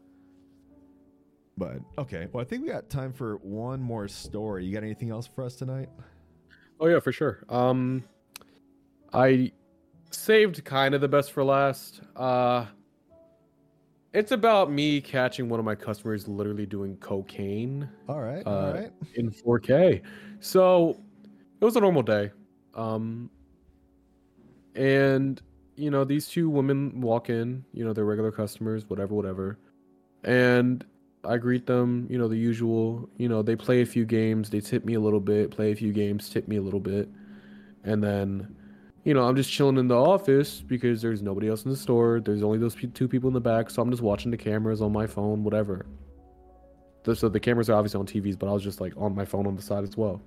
But okay, well I think we got time for one more story. You got anything else for us tonight? Oh yeah, for sure. I saved kind of the best for last. It's about me catching one of my customers literally doing cocaine All right, all right. in 4K. So it was a normal day. And you know, these 2 women walk in, you know, they're regular customers, whatever. And I greet them, you know, the usual, you know, they play a few games, they tip me a little bit, play a few games, tip me a little bit. And then, you know, I'm just chilling in the office because there's nobody else in the store. There's only those 2 people in the back. So I'm just watching the cameras on my phone, whatever. So the cameras are obviously on TVs, but I was just like on my phone on the side as well.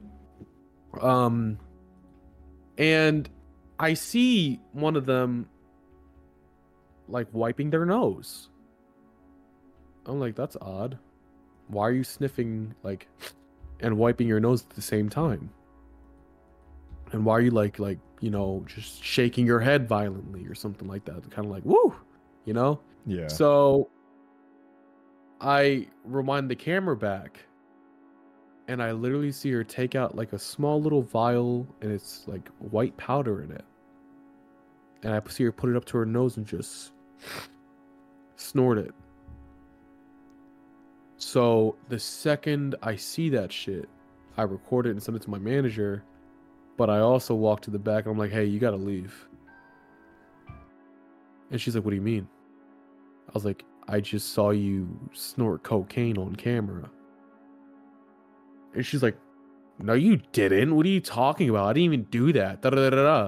And I see one of them like wiping their nose. I'm like, that's odd. Why are you sniffing like and wiping your nose at the same time? And why are you like you know, just shaking your head violently or something like that? Kind of like, woo, you know? Yeah. So I rewind the camera back and I literally see her take out like a small little vial and it's like white powder in it. And I see her put it up to her nose and just snort it. So the second I see that shit, I record it and send it to my manager. But I also walk to the back and I'm like, hey, you gotta leave. And she's like, what do you mean? I was like, I just saw you snort cocaine on camera. And she's like, no, you didn't. What are you talking about? I didn't even do that. Da da da da da.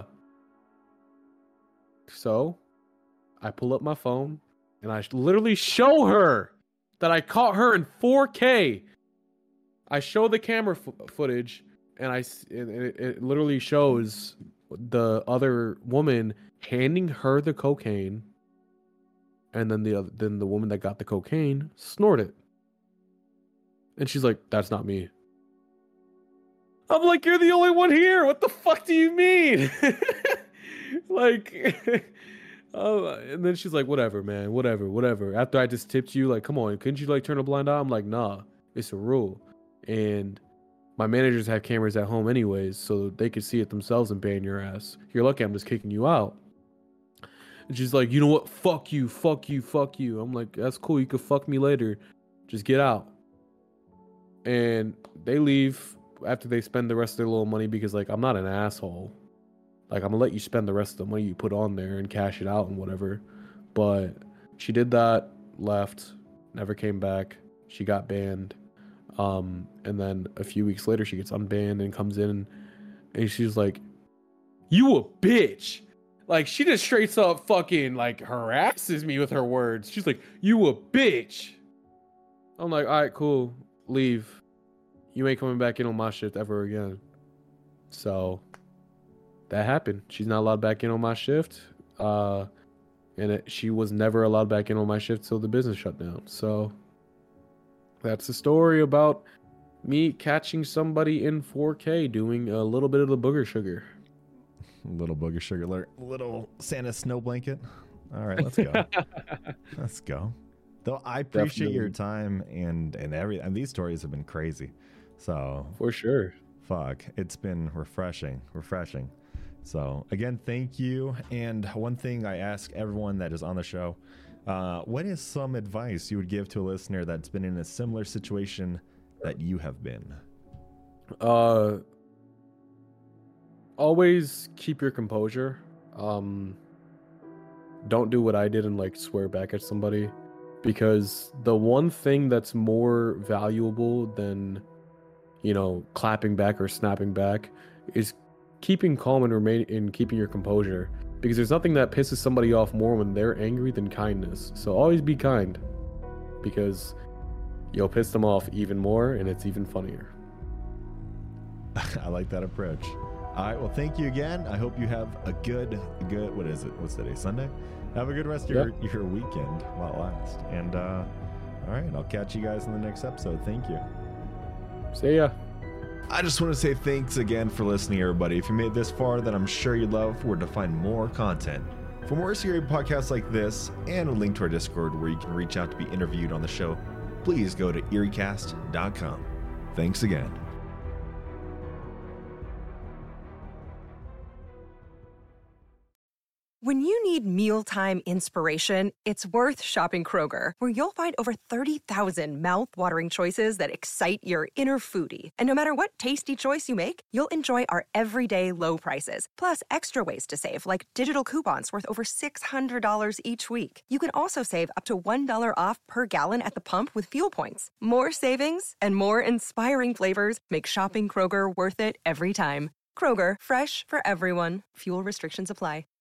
So I pull up my phone and I literally show her that I caught her in 4K. I show the camera footage and it literally shows the other woman handing her the cocaine, and then the woman that got the cocaine snorted. And she's like, that's not me. I'm like, you're the only one here. What the fuck do you mean? Like, and then she's like, whatever, man, whatever. After I just tipped you, like, come on, couldn't you like turn a blind eye? I'm like, nah, it's a rule. And my managers have cameras at home anyways, so they could see it themselves and ban your ass. You're lucky I'm just kicking you out. And she's like, you know what? Fuck you. I'm like, that's cool. You could fuck me later. Just get out. And they leave after they spend the rest of their little money because, like, I'm not an asshole. Like, I'm gonna let you spend the rest of the money you put on there and cash it out and whatever. But she did that, left, never came back. She got banned. And then a few weeks later, she gets unbanned and comes in and she's like, you a bitch. Like, she just straight up fucking, like, harasses me with her words. She's like, you a bitch. I'm like, all right, cool. Leave. You ain't coming back in on my shift ever again. So that happened. She's not allowed back in on my shift. She was never allowed back in on my shift till the business shut down. So that's the story about me catching somebody in 4K doing a little bit of the booger sugar. Little booger sugar alert. Little Santa snow blanket. All right, let's go. Let's go. Though I appreciate your time and everything. And these stories have been crazy. So for sure. Fuck. It's been refreshing. So again, thank you. And one thing I ask everyone that is on the show, what is some advice you would give to a listener that's been in a similar situation that you have been? Always keep your composure. Don't do what I did and like swear back at somebody, because the one thing that's more valuable than, clapping back or snapping back is keeping calm and keeping your composure, because there's nothing that pisses somebody off more when they're angry than kindness. So always be kind, because you'll piss them off even more and it's even funnier. I like that approach. All right, well, thank you again. I hope you have a good, what is it? What's today? Sunday? Have a good rest of your weekend while it lasts. And, all right, I'll catch you guys in the next episode. Thank you. See ya. I just want to say thanks again for listening, everybody. If you made it this far, then I'm sure you'd love where to find more content. For more scary podcasts like this and a link to our Discord where you can reach out to be interviewed on the show, please go to eeriecast.com. Thanks again. When you need mealtime inspiration, it's worth shopping Kroger, where you'll find over 30,000 mouth-watering choices that excite your inner foodie. And no matter what tasty choice you make, you'll enjoy our everyday low prices, plus extra ways to save, like digital coupons worth over $600 each week. You can also save up to $1 off per gallon at the pump with fuel points. More savings and more inspiring flavors make shopping Kroger worth it every time. Kroger, fresh for everyone. Fuel restrictions apply.